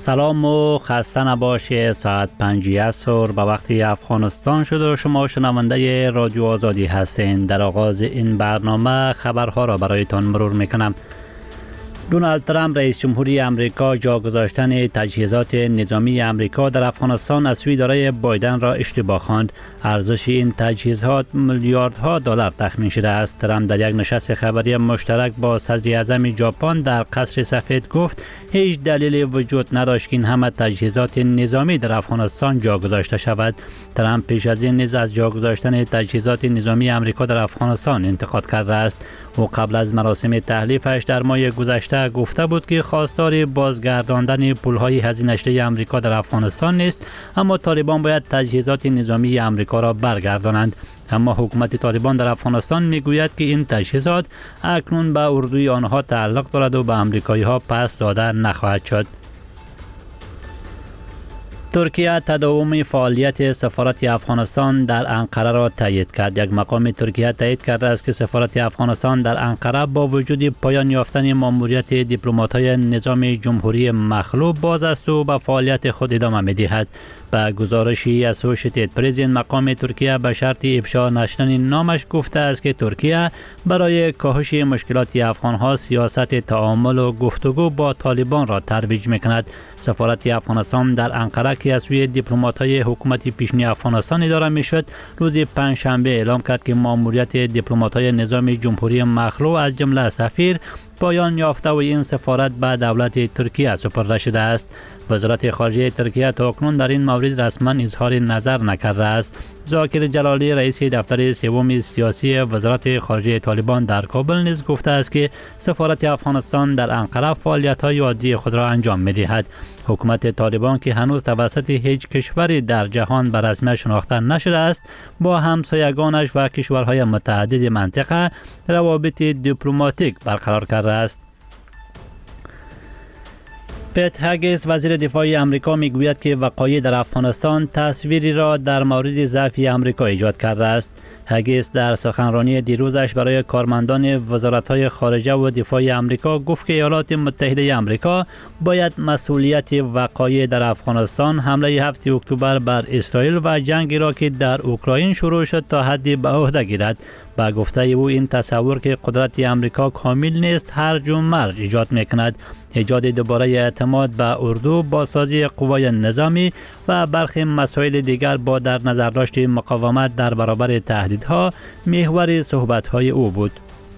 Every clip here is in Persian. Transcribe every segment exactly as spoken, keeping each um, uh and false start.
سلام و خسته نباشید. ساعت پنج عصر به وقت افغانستان شد و شما شنونده رادیو آزادی هستین. در آغاز این برنامه خبرها را برایتان مرور میکنم. دونالد ترامپ رئیس جمهوری امریکا جا گذاشتن تجهیزات نظامی امریکا در افغانستان از سوی اداره بایدن را اشتباه خواند. ارزش این تجهیزات میلیاردها دلار تخمین شده است. ترامپ در یک نشست خبری مشترک با صدر اعظم ژاپن در قصر سفید گفت هیچ دلیلی وجود نداشت که این همه تجهیزات نظامی در افغانستان جا گذاشته شود. ترامپ پیش از این نیز از جا گذاشتن تجهیزات نظامی امریکا در افغانستان انتقاد کرده است. او قبل از مراسم تحلیفش در ماه گذشته گفته بود که خواستار بازگرداندن پولهای هزینه شده آمریکا در افغانستان نیست، اما طالبان باید تجهیزات نظامی آمریکا را برگردانند. اما حکومت طالبان در افغانستان میگوید که این تجهیزات اکنون به اردوی آنها تعلق دارد و به آمریکایی ها پس داده نخواهد شد. ترکیه تداوم فعالیت سفارت افغانستان در انقره را تایید کرد. یک مقام ترکیه تایید کرده است که سفارت افغانستان در انقره با وجود پایان یافتن ماموریت دیپلمات‌های نظام جمهوری مخلوع باز است و به فعالیت خود ادامه می‌دهد. به گزارشی اسوشییتد پرس مقام ترکیه به شرط افشا نشدن نامش گفته است که ترکیه برای کاهش مشکلات افغان‌ها سیاست تعامل و گفتگو با طالبان را ترویج می‌کند. سفارت افغانستان در انقره که از سوی دیپلمات‌های حکومت پیشین افغانستان اداره می‌شد، روز پنجشنبه اعلام کرد که ماموریت دیپلمات‌های نظام جمهوری مخلوع از جمله سفیر پایان یافته و این سفارت به دولت ترکیه سپرده شده است. وزارت خارجه ترکیه تاکنون در این مورد رسما اظهار نظر نکرده است. ذاکر جلالی رئیس دفتر سوم سیاسی وزارت خارجه طالبان در کابل نیز گفته است که سفارت افغانستان در انقره فعالیت‌های عادی خود را انجام می‌دهد. حکومت طالبان که هنوز توسط هیچ کشوری در جهان به رسمیت شناخته نشده است، با همسایگانش و کشورهای متعدد منطقه روابط دیپلماتیک برقرار کرده است. پیت هگیس وزیر دفاع آمریکا میگوید که وقایع در افغانستان تصویری را در مورد ضعف آمریکا ایجاد کرده است. هگیس در سخنرانی دیروزش برای کارمندان وزارت‌های خارجه و دفاع آمریکا گفت که ایالات متحده آمریکا باید مسئولیت وقایع در افغانستان، حمله هفتم اکتبر بر اسرائیل و جنگی را که در اوکراین شروع شد تا حدی به عهده گیرد. با گفته او این تصور که قدرت آمریکا کامل نیست هرج و مرج ایجاد میکند. ایجاد دوباره اعتماد به اردو، بازسازی قوای نظامی و برخی مسائل دیگر با در نظر داشت مقاومت در برابر تهدیدها محور صحبت‌های او بود.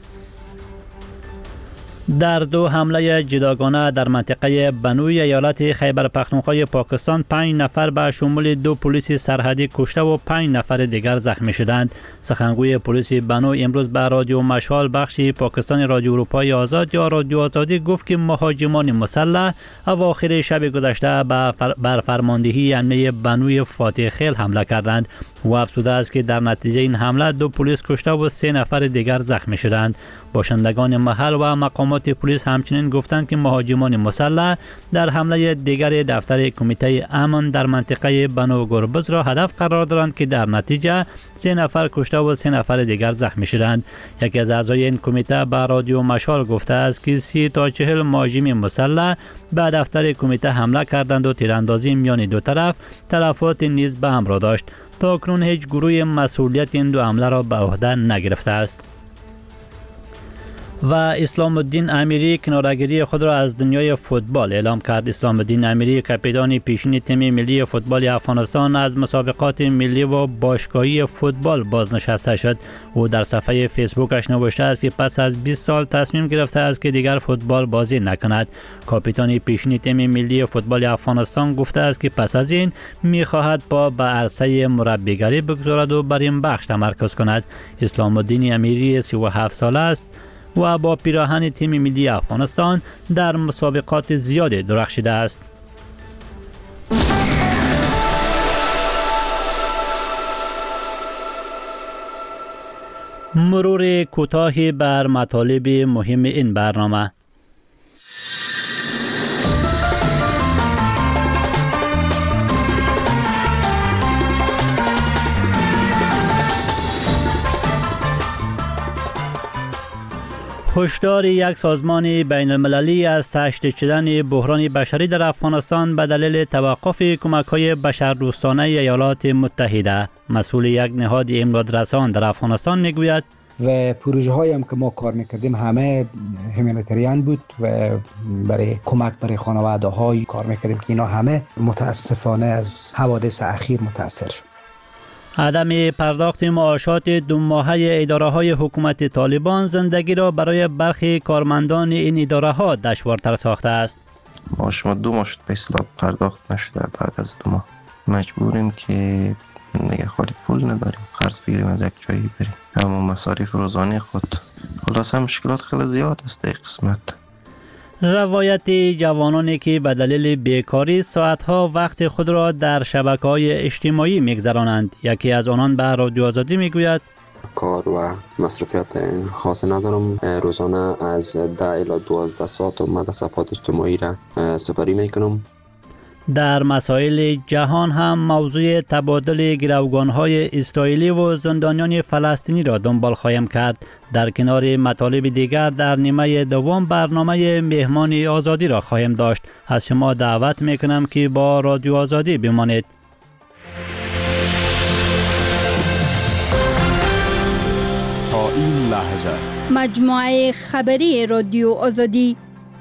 در دو حمله جداگانه در منطقه بنوی ایالت خیبر پختونخوا پاکستان پنج نفر به شمول دو پلیس سرحدی کشته و پنج نفر دیگر زخمی شدند. سخنگوی پلیس بنو امروز به رادیو مشال بخش پاکستان رادیو اروپای آزاد یا رادیو آزادی گفت که مهاجمان مسلح اواخر شب گذشته بر فرماندهی امنیه بنوی فاتح خیل حمله کردند. و افزوده است که در نتیجه این حمله دو پلیس کشته و سه نفر دیگر زخمی شدند. باشندگان محل و مقامات پلیس همچنین گفتند که مهاجمان مسلح در حمله دیگر دفتر کمیته امن در منطقه بنو گربز را هدف قرار دادند که در نتیجه سه نفر کشته و سه نفر دیگر زخمی شدند. یکی از اعضای این کمیته به رادیو مشال گفته است که سی تا چهل مهاجم مسلح به دفتر کمیته حمله کردند و تیراندازی میان دو طرف تلفات نیز به همراه داشت. تا اکنون هیچ گروه مسئولیت این دو حمله را به عهده نگرفته است. و اسلام الدین امیری کناره‌گیری خود را از دنیای فوتبال اعلام کرد. اسلام الدین امیری کاپیتان پیشین تیم ملی فوتبال افغانستان از مسابقات ملی و باشگاهی فوتبال بازنشسته شد. او در صفحه فیسبوکش نوشته است که پس از بیست سال تصمیم گرفته است که دیگر فوتبال بازی نکند. کاپیتان پیشین تیم ملی فوتبال افغانستان گفته است که پس از این می‌خواهد پا به عرصه مربیگری بگذارد و بر این بخش تمرکز کند. اسلام الدین امیری سی و هفت ساله است و با پیراهن تیم ملی افغانستان در مسابقات زیادی درخشیده است. مرور کوتاهی بر مطالب مهم این برنامه. هشدار یک سازمان بین المللی از تشدید شدن بحران بشری در افغانستان به دلیل توقف کمک‌های بشردوستانه ایالات متحده. مسئول یک نهاد امدادرسان در افغانستان میگوید و پروژه هایی هم که ما کار میکردیم همه هیومانیتریان بود و برای کمک برای خانواده های کار میکردیم که اینا همه متاسفانه از حوادث اخیر متاثر شد. عدم پرداخت معاشات دو ماهه اداره های حکومت طالبان زندگی را برای برخی کارمندان این اداره ها دشوارتر ساخته است. معاش ما دو ماه شد به اصطلاح پرداخت نشده. بعد از دو ماه مجبوریم که دیگه خالی پول نداریم، قرض بگیریم از یک جایی بریم، همون مصارف روزانه خود. خلاصه مشکلات خیلی زیاد است در قسمت. روایت جوانانی که به دلیل بیکاری ساعتها وقت خود را در شبکه‌های اجتماعی می‌گذرانند. یکی از آنان به رادیو آزادی میگوید کار و مصرفیات خاص ندارم. روزانه از ده الی دوازده ساعت و در صفحات اجتماعی را سپری میکنم. در مسائل جهان هم موضوع تبادل گروگان‌های اسرائیلی و زندانیان فلسطینی را دنبال خواهیم کرد. در کنار مطالب دیگر در نیمه دوم برنامه مهمان آزادی را خواهیم داشت. از شما دعوت میکنم که با رادیو آزادی بمانید. تا این لحظه مجموعه خبری رادیو آزادی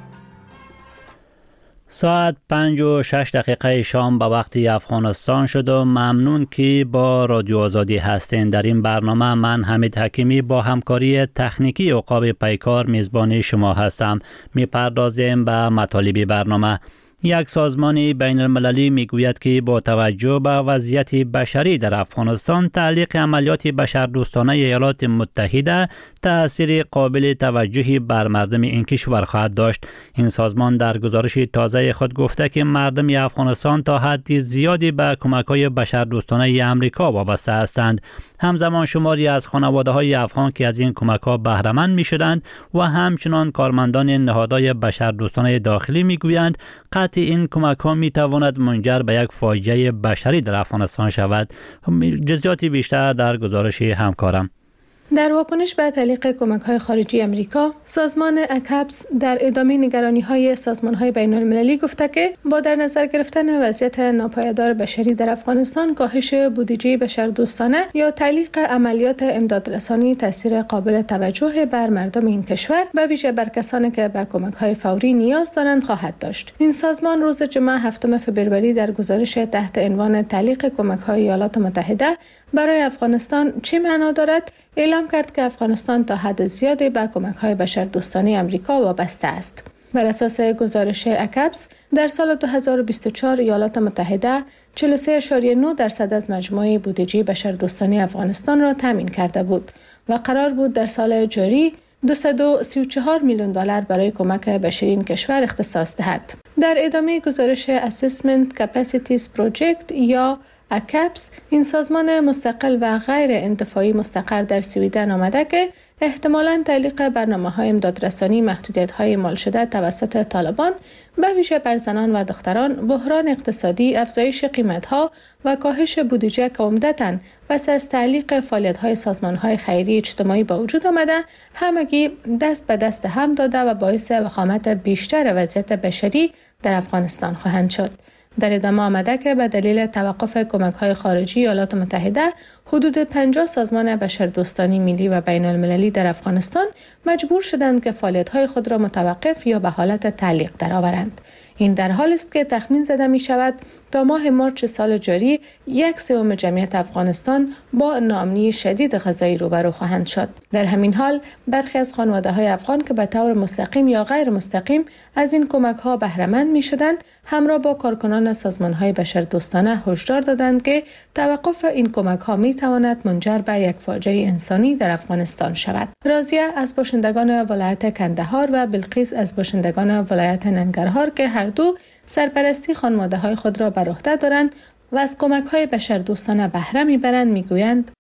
ساعت پنج و شش دقیقه شام به وقت افغانستان شد و ممنون که با رادیو آزادی هستین. در این برنامه من حمید حکیمی با همکاری تکنیکی عقاب پیکار میزبان شما هستم. میپردازیم به مطالب برنامه. یک سازمان بین المللی میگوید که با توجه به وضعیت بشری در افغانستان تعلیق عملیات بشردوستانه ایالات متحده تأثیر قابل توجهی بر مردم این کشور خواهد داشت. این سازمان در گزارش تازه خود گفته که مردم افغانستان تا حد زیادی به کمک‌های بشردوستانه امریکا وابسته هستند. همزمان شماری از خانواده‌های افغان که از این کمک‌ها بهره مند می‌شدند و همچنان کارمندان نهادهای بشردوستانه داخلی می‌گویند قطع این کمک‌ها می‌تواند منجر به یک فاجعه بشری در افغانستان شود. جزئیات بیشتر در گزارش همکارم. در واکنش به تعلیق کمک‌های خارجی امریکا، سازمان اکپس در ادامه نگرانی‌های سازمان‌های بین‌المللی گفته که با در نظر گرفتن وضعیت ناپایدار بشری در افغانستان، کاهش بودجه بشردوستانه یا تعلیق عملیات امدادرسانی تاثیر قابل توجه بر مردم این کشور، به ویژه بر کسانی که به کمک‌های فوری نیاز دارند خواهد داشت. این سازمان روز جمعه هفتم فوریه در گزارش تحت عنوان تعلیق کمک‌های ایالات متحده برای افغانستان چه معنا دارد اعلام کرد که افغانستان تا حد زیادی به کمک‌های بشردوستانه امریکا وابسته است. بر اساس گزارش اکپس در سال دو هزار و بیست و چهار ایالات متحده چهل و سه ممیز نه درصد از مجموعه بودجه بشردوستانه افغانستان را تامین کرده بود و قرار بود در سال جاری دویست و سی و چهار میلیون دلار برای کمک بشری این کشور اختصاص دهد. در ادامه گزارش Assessment Capacities Project یا اکپس، این سازمان مستقل و غیر انتفاعی مستقر در سویدن آمده که احتمالاً تعلیق برنامه‌های امدادرسانی محدودیت‌های اعمال شده توسط طالبان به ویژه بر زنان و دختران، بحران اقتصادی، افزایش قیمت‌ها و کاهش بودجه که عمدتاً پس از تعلیق فعالیت‌های سازمان‌های خیریه اجتماعی به وجود آمده، همگی دست به دست هم داده و باعث وخامت بیشتر وضعیت بشری در افغانستان خواهند شد. در ادامه آمده که به دلیل توقف کمک‌های خارجی ایالات متحده حدود پنجاه سازمان بشردوستانی ملی و بین المللی در افغانستان مجبور شدند که فعالیت‌های خود را متوقف یا به حالت تعلیق درآورند. این در حالی است که تخمین زده می شود تا ماه مارس سال جاری یک سوم جمعیت افغانستان با ناامنی شدید غذایی روبرو خواهند شد. در همین حال برخی از خانواده‌های افغان که به طور مستقیم یا غیر مستقیم از این کمک‌ها بهره مند می‌شدند، همراه با کارکنان سازمان‌های بشردوستانه هشدار دادند که توقف این کمک‌ها می‌تواند منجر به یک فاجعه انسانی در افغانستان شود. راضیه از باشندگان ولایت کندهار و بلقیس از باشندگان ولایت ننگرهار که هر دو سرپرستی خانواده‌های خود را بر عهده دارند و از کمک‌های بشردوستانه بهره می‌برند می‌گویند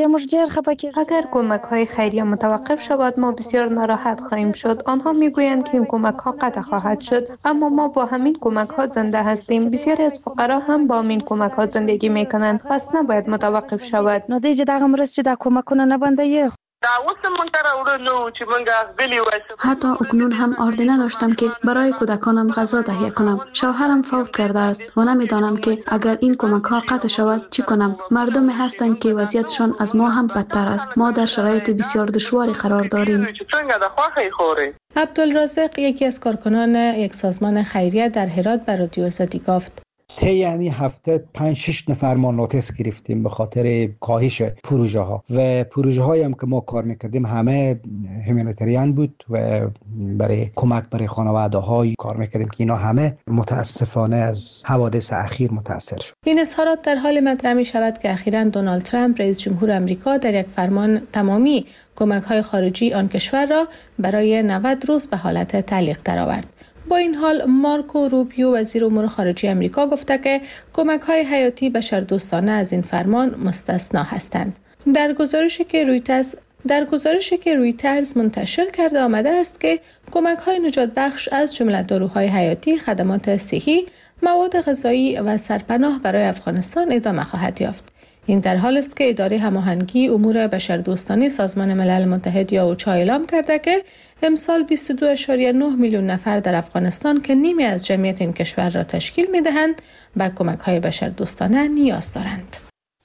اگر کمک‌های خیریه متوقف شود ما بسیار ناراحت خواهیم شد. آنها می‌گویند که این کمک‌ها قطع خواهد شد، اما ما با همین کمک‌ها زنده هستیم. بسیاری از فقرا هم با همین کمک‌ها زندگی می‌کنند، پس نباید متوقف شود. حتی اکنون هم آرده نداشتم که برای کودکانم غذا تهیه کنم. شوهرم فوت کرده است و نمیدانم که اگر این کمک ها قطع شود چی کنم. مردمی هستند که وضعیتشان از ما هم بدتر است. ما در شرایط بسیار دشواری قرار داریم. عبدالرازق یکی از کارکنان یک سازمان خیریه در هرات به رادیو آزادی گفت: طی همین هفته پنج شش نفر ما نوتیس گرفتیم به خاطر کاهش پروژه ها و پروژه هایی هم که ما کار میکردیم همه هومانیتریان بود و برای کمک برای خانواده های کار میکردیم که اینا همه متاسفانه از حوادث اخیر متاثر شد. این اظهارات در حال مطرح می شود که اخیراً دونالد ترامپ رئیس جمهور آمریکا در یک فرمان تمامی کمک های خارجی آن کشور را برای نود روز به حالت تعلیق درآورد. با این حال مارکو روبیو وزیر امور خارجه آمریکا گفته که کمک‌های حیاتی بشردوستانه از این فرمان مستثنا هستند. در گزارشی که رویترز در گزارشی که رویترز منتشر کرده آمده است که کمک‌های نجات بخش از جمله داروهای حیاتی، خدمات صحی، مواد غذایی و سرپناه برای افغانستان ادامه خواهد یافت. این در حال است که اداره هماهنگی امور بشردوستانه سازمان ملل متحد یا اوچا اعلام کرده که امسال بیست و دو ممیز نه میلیون نفر در افغانستان که نیمی از جمعیت این کشور را تشکیل می‌دهند به کمک‌های بشردوستانه نیاز دارند.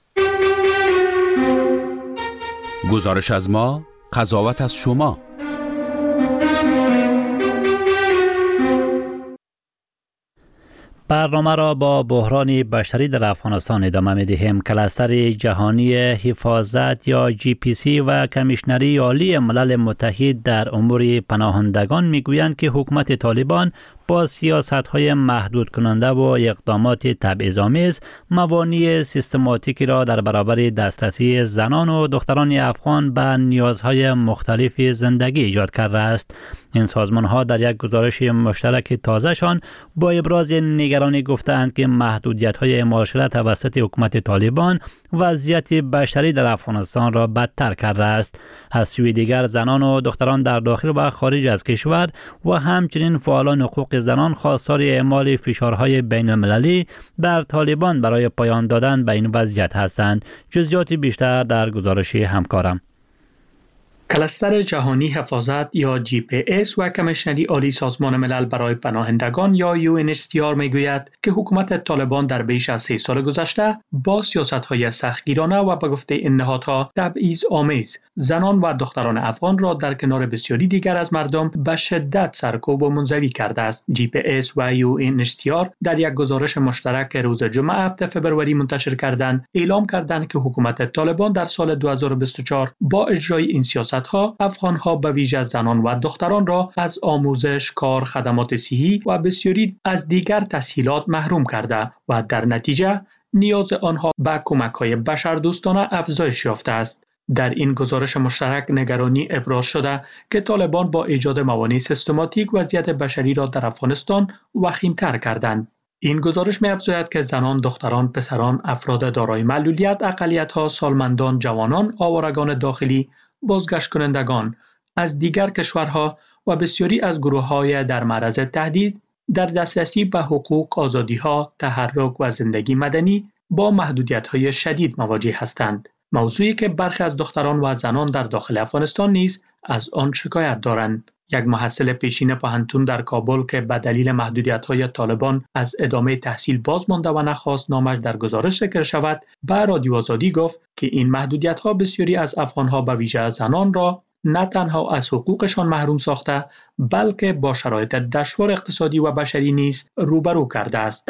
گزارش از ما، قضاوت از شما. برنامه را با بحران بشری در افغانستان ادامه می‌دهیم. کلستر جهانی حفاظت یا جی پی سی و کمیشنری عالی ملل متحد در امور پناهندگان می‌گویند که حکومت طالبان با سیاست‌های محدود کننده و اقدامات تبعیض‌آمیز موانع سیستماتیکی را در برابر دسترسی زنان و دختران افغان به نیازهای مختلف زندگی ایجاد کرده است. این سازمان‌ها در یک گزارش مشترک تازه‌شان با ابراز نگرانی گفتند که محدودیت‌های اعمال شده توسط حکومت طالبان وضعیت بشری در افغانستان را بدتر کرده است. از سوی دیگر زنان و دختران در داخل و خارج از کشور و همچنین فعالان حقوق زنان خواستار اعمال فشارهای بین المللی بر طالبان برای پایان دادن به این وضعیت هستند. جزئیات بیشتر در گزارش همکارم. کلستر جهانی حفاظت یا جی پی اس و کمیشنری عالی سازمان ملل برای پناهندگان یا یو ان اچ سی آر میگوید که حکومت طالبان در بیش از سه سال گذشته با سیاست‌های سختگیرانه و به گفته این نهادها تبعیض آمیز زنان و دختران افغان را در کنار بسیاری دیگر از مردم به شدت سرکوب و منزوی کرده است. جی پی اس و یو ان اچ سی آر در یک گزارش مشترک روز جمعه هفتم فوریه منتشر کردند اعلام کردند که حکومت طالبان در سال دو هزار و بیست و چهار با اجرای این سیاست ها افغان‌ها به ویژه زنان و دختران را از آموزش، کار، خدمات صحی و بسیاری از دیگر تسهیلات محروم کرده و در نتیجه نیاز آنها به کمک‌های بشردوستانه افزایش یافته است. در این گزارش مشترک نگرانی ابراز شده که طالبان با ایجاد موانع سیستماتیک وضعیت بشری را در افغانستان وخیم‌تر کردند. این گزارش می‌افزاید که زنان، دختران، پسران، افراد دارای معلولیت، اقلیت‌ها، سالمندان، جوانان، آوارگان داخلی، بازگشت کنندگان از دیگر کشورها و بسیاری از گروه‌های در معرض تهدید در دسترسی به حقوق، آزادی‌ها، تحرک و زندگی مدنی با محدودیت‌های شدید مواجه هستند. موضوعی که برخی از دختران و زنان در داخل افغانستان نیز از آن شکایت دارند. یک محصل پیشین پوهنتون در کابل که به دلیل محدودیت‌های طالبان از ادامه تحصیل باز مانده و نخواست نامش در گزارش ذکر شود، به رادیو آزادی گفت که این محدودیت‌ها بسیاری از افغان‌ها به ویژه زنان را نه تنها از حقوقشان محروم ساخته بلکه با شرایط دشوار اقتصادی و بشری نیز روبرو کرده است.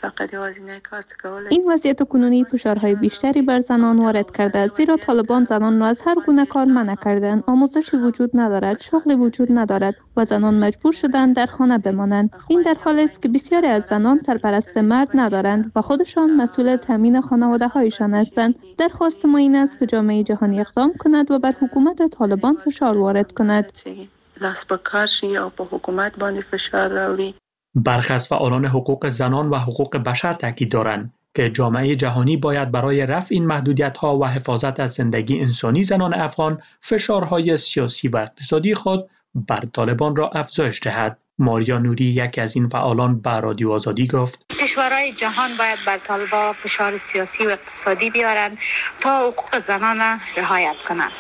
این وضعیت کنونی فشارهای بیشتری بر زنان وارد کرده است، زیرا طالبان زنان را از هر گونه کار منع کردند. آموزشی وجود ندارد، شغلی وجود ندارد و زنان مجبور شدند در خانه بمانند. این در حالی است که بسیاری از زنان سرپرست مرد ندارند و خودشان مسئول تامین خانواده‌هایشان هستند. درخواست ما این است که جامعه جهانی اقدام کند و بر حکومت طالبان فشار وارد کند. لاس به کارش یا با حکومت باندې فشار راوړي. برخی از فعالان حقوق زنان و حقوق بشر تاکید دارند که جامعه جهانی باید برای رفع این محدودیت‌ها و حفاظت از زندگی انسانی زنان افغان فشارهای سیاسی و اقتصادی خود بر طالبان را افزایش دهد. ماریا نوری یکی از این فعالان به رادیو آزادی گفت کشورهای جهان باید بر طالبان فشار سیاسی و اقتصادی بیارند تا حقوق زنان رعایت کنند.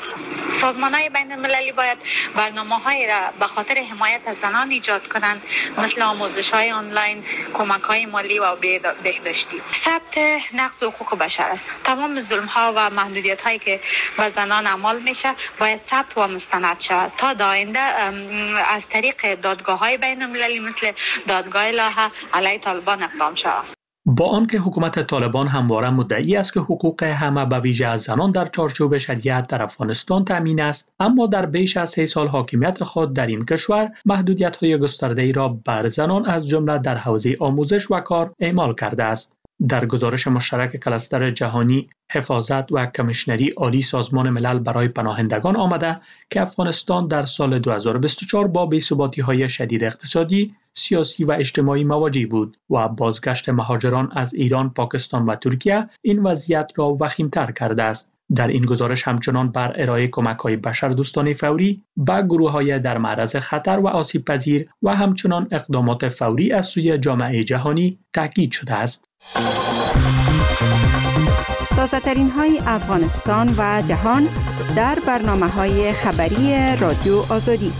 سازمان‌های بین‌المللی باید برنامه‌های را به خاطر حمایت از زنان ایجاد کنند، مثل آموزش‌های آنلاین، کمک‌های مالی و بهداشتی. ثبت نقض حقوق بشر است. تمام ظلم‌ها و محدودیت‌هایی که به زنان اعمال میشه باید ثبت و مستند شود تا آینده از طریق دادگاه‌های بین‌المللی مثل دادگاه لاهه علیه طالبان اقدام شود. با آنکه حکومت طالبان همواره مدعی است که حقوق همه به ویژه از زنان در چارچوب شریعت در افغانستان تامین است، اما در بیش از سه سال حاکمیت خود در این کشور محدودیت‌های گسترده‌ای را بر زنان از جمله در حوزه آموزش و کار اعمال کرده است. در گزارش مشترک کلستر جهانی حفاظت و کمیشنری عالی سازمان ملل برای پناهندگان آمده که افغانستان در سال دو هزار و بیست و چهار با بی‌ثباتی‌های شدید اقتصادی، سیاسی و اجتماعی مواجه بود و بازگشت مهاجران از ایران، پاکستان و ترکیه این وضعیت را وخیم‌تر کرده است. در این گزارش همچنان بر ارائه کمک‌های بشردوستانه فوری به گروه‌های در معرض خطر و آسیب‌پذیر و همچنان اقدامات فوری از سوی جامعه جهانی تاکید شده است. تازه‌ترین های افغانستان و جهان در برنامه‌های خبری رادیو آزادی.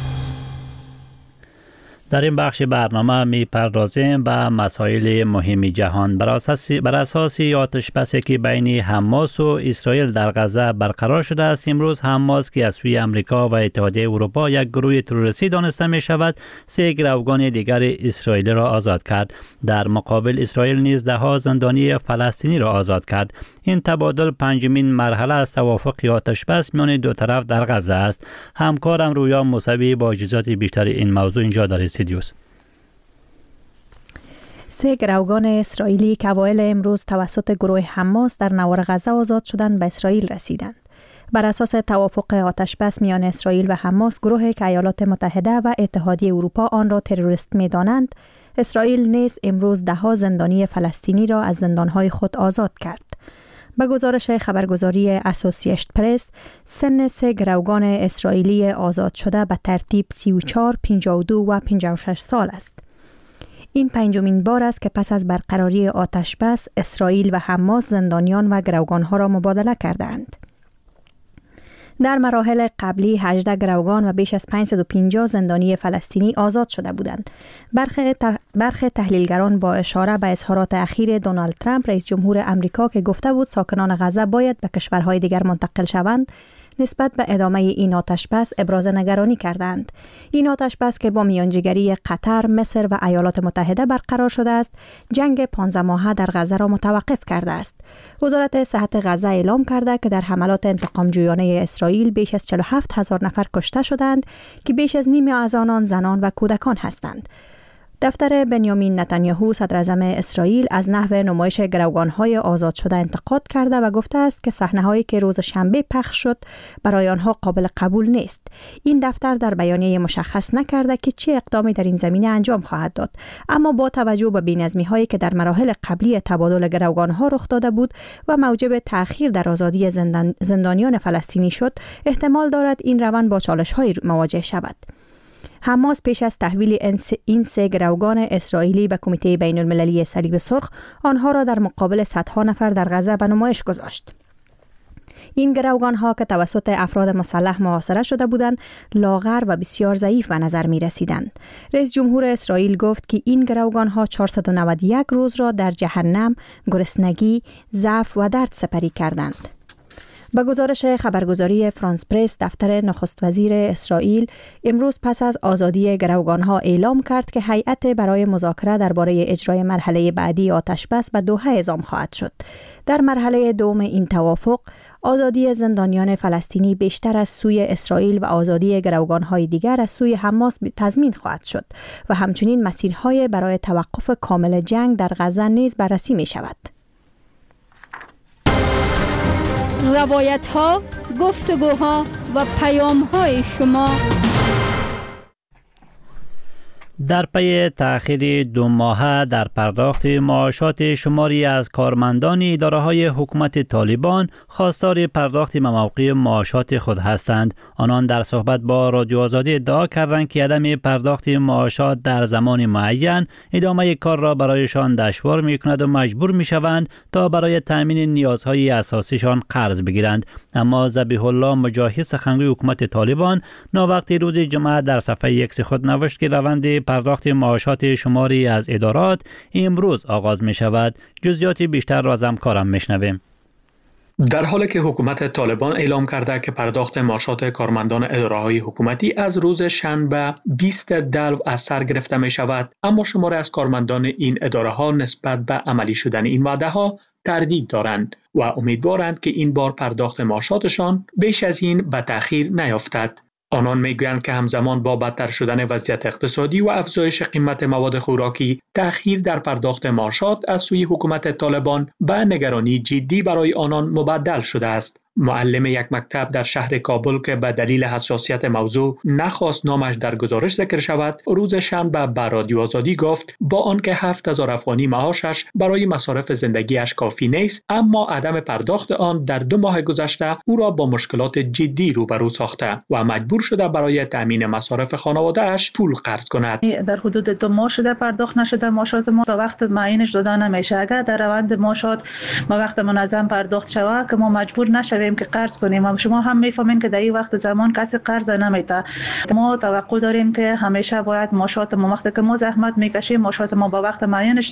در این بخش برنامه می پردازیم به مسائل مهم جهان. بر اساس بر اساس آتش بسی که بین حماس و اسرائیل در غزه برقرار شده است، امروز حماس که از سوی آمریکا و اتحادیه اروپا یک گروه تروریستی دانسته می شود، سه گروگان دیگر اسرائیلی را آزاد کرد. در مقابل اسرائیل نیز ده ها زندانی فلسطینی را آزاد کرد. این تبادل پنجمین مرحله از توافق آتش بس میان دو طرف در غزه است. همکارم رویا موسوی با اجازات بیشتر این موضوع اینجا در استودیوست. سه گروگان اسرائیلی که اوایل امروز توسط گروه حماس در نوار غزه آزاد شدند به اسرائیل رسیدند. بر اساس توافق آتش بس میان اسرائیل و حماس، گروهی که ایالات متحده و اتحادیه اروپا آن را تروریست می‌دانند، اسرائیل نیز امروز ده ها زندانی فلسطینی را از زندانهای خود آزاد کرد. به گزارش خبرگزاری اسوسییشن پرس، سن سه گروگان اسرائیلی آزاد شده به ترتیب سی و چهار، پنجاه و دو و پنجاه و شش سال است. این پنجمین بار است که پس از برقراری آتش بس، اسرائیل و حماس زندانیان و گروگانها را مبادله کردند. در مراحل قبلی هجده گروگان و بیش از پانصد و پنجاه زندانی فلسطینی آزاد شده بودند. برخی برخی تحلیلگران با اشاره به اظهارات اخیر دونالد ترامپ رئیس جمهور امریکا که گفته بود ساکنان غزه باید به کشورهای دیگر منتقل شوند، نسبت به ادامه این آتش بس ابراز نگرانی کردند. این آتش بس که با میانجیگری قطر، مصر و ایالات متحده برقرار شده است، جنگ پانزده ماهه در غزه را متوقف کرده است. وزارت صحت غزه اعلام کرده که در حملات انتقامجویانه اسرائیل بیش از چهل و هفت هزار نفر کشته شدند که بیش از نیم از آنان زنان و کودکان هستند. دفتر بنیامین نتانیاهو صدر اعظم اسرائیل از نحو نمایش گروگان‌های آزاد شده انتقاد کرده و گفته است که صحنه‌هایی که روز شنبه پخش شد برای آنها قابل قبول نیست. این دفتر در بیانیه مشخص نکرده که چه اقدامی در این زمینه انجام خواهد داد، اما با توجه به بی‌نظمی‌هایی که در مراحل قبلی تبادل گروگان‌ها رخ داده بود و موجب تأخیر در آزادی زندان زندانیان فلسطینی شد، احتمال دارد این روند با چالش‌هایی مواجه شود. حماس پیش از تحویل این سه گروگان اسرائیلی به کمیته بین المللی صلیب سرخ، آنها را در مقابل صدها نفر در غزه به نمایش گذاشت. این گروگان ها که توسط افراد مسلح محاصره شده بودند، لاغر و بسیار ضعیف به نظر می رسیدند. رئیس جمهور اسرائیل گفت که این گروگان ها چهارصد و نود و یک روز را در جهنم، گرسنگی، ضعف و درد سپری کردند. با گزارش خبرگزاری فرانس پرس، دفتر نخست وزیر اسرائیل امروز پس از آزادی گروگان‌ها اعلام کرد که هیئت برای مذاکره درباره اجرای مرحله بعدی آتش بس به دوحه اعزام خواهد شد. در مرحله دوم این توافق، آزادی زندانیان فلسطینی بیشتر از سوی اسرائیل و آزادی گروگان‌های دیگر از سوی حماس تضمین خواهد شد و همچنین مسیرهای برای توقف کامل جنگ در غزه نیز بررسی می شود. روایت ها، گفتگوها و پیام های شما در پی تأخیر دو ماهه در پرداخت معاشات شماری از کارمندان اداره‌های حکومت طالبان خواستار پرداخت موقع معاشات خود هستند. آنان در صحبت با رادیو آزادی ادعا کردند که عدم پرداخت معاشات در زمان معین ادامه کار را برایشان دشوار می‌کند و مجبور می‌شوند تا برای تأمین نیازهای اساسیشان قرض بگیرند. اما ذبیح الله مجاهد سخنگوی حکومت طالبان ناوقت روز جمعه در صفحه ایکس خود نوشت که روند پرداخت معاشات شماری از ادارات امروز آغاز می شود. جزئیات بیشتر را از همکارم میشنویم. در حالی که حکومت طالبان اعلام کرده که پرداخت معاشات کارمندان اداره‌های حکومتی از روز شنبه بیست دلو از سر گرفته می شود، اما شماری از کارمندان این اداره‌ها نسبت به عملی شدن این وعده‌ها تردید دارند و امیدوارند که این بار پرداخت معاشاتشان بیش از این به تأخیر نیفتد. آنان میگویند که همزمان با بدتر شدن وضعیت اقتصادی و افزایش قیمت مواد خوراکی، تأخیر در پرداخت معاشات از سوی حکومت طالبان به نگرانی جدی برای آنان مبدل شده است. معلم یک مکتب در شهر کابل که به دلیل حساسیت موضوع نخواست نامش در گزارش ذکر شود، روز شنبه به رادیو آزادی گفت با آنکه هفت هزار افغانی معاشش برای مصارف زندگیش کافی نیست، اما عدم پرداخت آن در دو ماه گذشته او را با مشکلات جدی روبرو ساخته و مجبور شده برای تأمین مصارف خانواده‌اش پول قرض کند. در حدود دو ماه شده پرداخت نشده معاشات ما، به وقت معینش داده نمیشه. اگر در روند معاشات به وقت منظم پرداخت شود که ما مجبور نشویم که قرض کنیم، هم شما هم میفهمین که در این وقت زمان کسی قرض نمیده. ما توقع داریم که همیشه باید معاشات ما وقتی که ما زحمت میکشیم معاشات ما با وقت معینش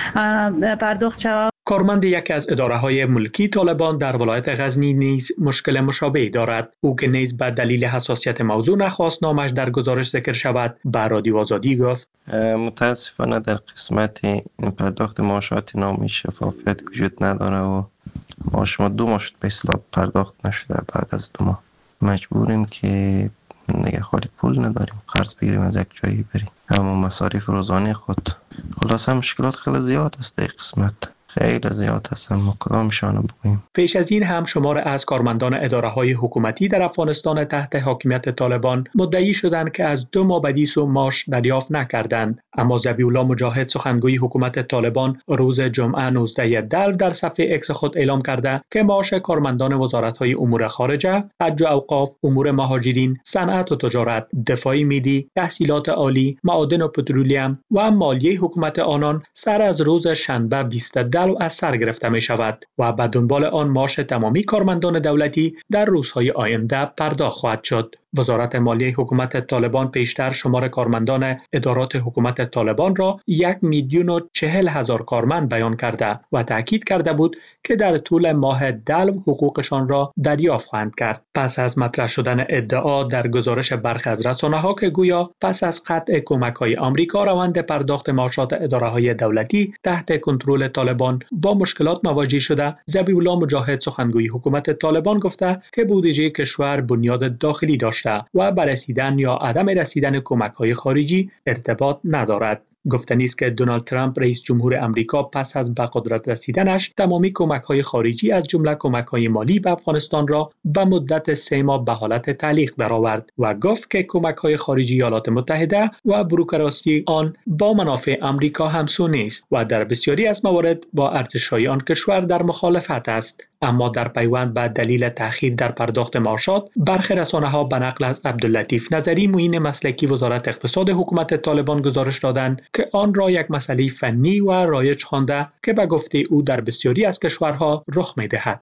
پرداخت شود. کارمند یکی از اداره‌های ملکی طالبان در ولایت غزنی نیز مشکل مشابهی دارد. او که نیز به دلیل حساسیت موضوع نخواست نامش در گزارش ذکر شود، به رادیو آزادی گفت متاسفانه در قسمت پرداخت معاشات نامی شفافیت وجود نداره و معاش ما دو ماه شد به اصطلاح پرداخت نشده. بعد از دو ماه مجبوریم که دیگه خالی پول نداریم، قرض بگیریم از یک جایی بریم، همون مصارف روزانه خود. خلاصه مشکلات خیلی زیاد است در قسمت، خیلی زیاد هستن، ما کدامشان بگوییم. پیش از این هم شمار از کارمندان اداره‌های حکومتی در افغانستان تحت حاکمیت طالبان مدعی شدند که از دو ماه بدیس و معاش دریافت نکردند، اما ذبیح الله مجاهد سخنگوی حکومت طالبان روز جمعه نوزده دلو در صفحه ایکس خود اعلام کرده که معاش کارمندان وزارت‌های امور خارجه، حج و اوقاف، امور مهاجرین، صنعت و تجارت، دفاعی ملی، تحصیلات عالی، معادن و پترولیم و مالیه حکومت آنان سر از روز شنبه بیست دلو از سر گرفته می شود و به دنبال آن معاش تمامی کارمندان دولتی در روزهای آینده پرداخت خواهد شد. وزارت مالیه حکومت طالبان پیشتر شمار کارمندان ادارات حکومت طالبان را یک میلیون و چهل هزار کارمند بیان کرده و تاکید کرده بود که در طول ماه دلو حقوقشان را دریافت خواهند کرد. پس از مطرح شدن ادعا در گزارش برخی از رسانه‌ها که گویا پس از قطع کمک‌های آمریکا روند پرداخت معاشات اداره‌های دولتی تحت کنترل طالبان با مشکلات مواجه شده، ذبیح الله مجاهد سخنگوی حکومت طالبان گفته که بودجه کشور بنیاد داخلی داشته و به رسیدن یا عدم رسیدن کمک‌های خارجی ارتباط ندارد. گفتنی است که دونالد ترامپ رئیس جمهور امریکا پس از به قدرت رسیدنش تمامی کمک‌های خارجی از جمله کمک‌های مالی به افغانستان را به مدت سه ماه به حالت تعلیق درآورد و گفت که کمک‌های خارجی ایالات متحده و بوروکراسی آن با منافع امریکا همسو نیست و در بسیاری از موارد با ارزش‌های آن کشور در مخالفت است. اما در پیوند به دلیل تأخیر در پرداخت معاشات، برخی رسانه‌ها به نقل از عبداللطیف نظری معین مسلکی وزارت اقتصاد حکومت طالبان گزارش دادند که آن را یک مسئله فنی و رایج خوانده که به گفته او در بسیاری از کشورها رخ می‌دهد.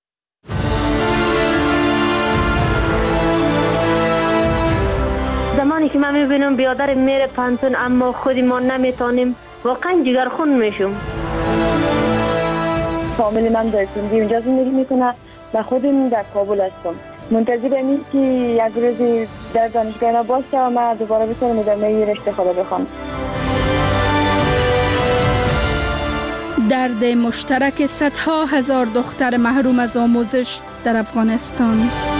زمانی که من می‌بینم بیادر میره پانتون اما خودی ما نمیتونیم، واقعا جگرخون میشم. فامیل من در سندی اونجا زندگی میکنه و خودم در کابل هستم. منتظر اینیم که یک روزی در دانشگاه نباشه و من دوباره بتونم ادامه رشته خود بخوام. درد مشترک صدها هزار دختر محروم از آموزش در افغانستان.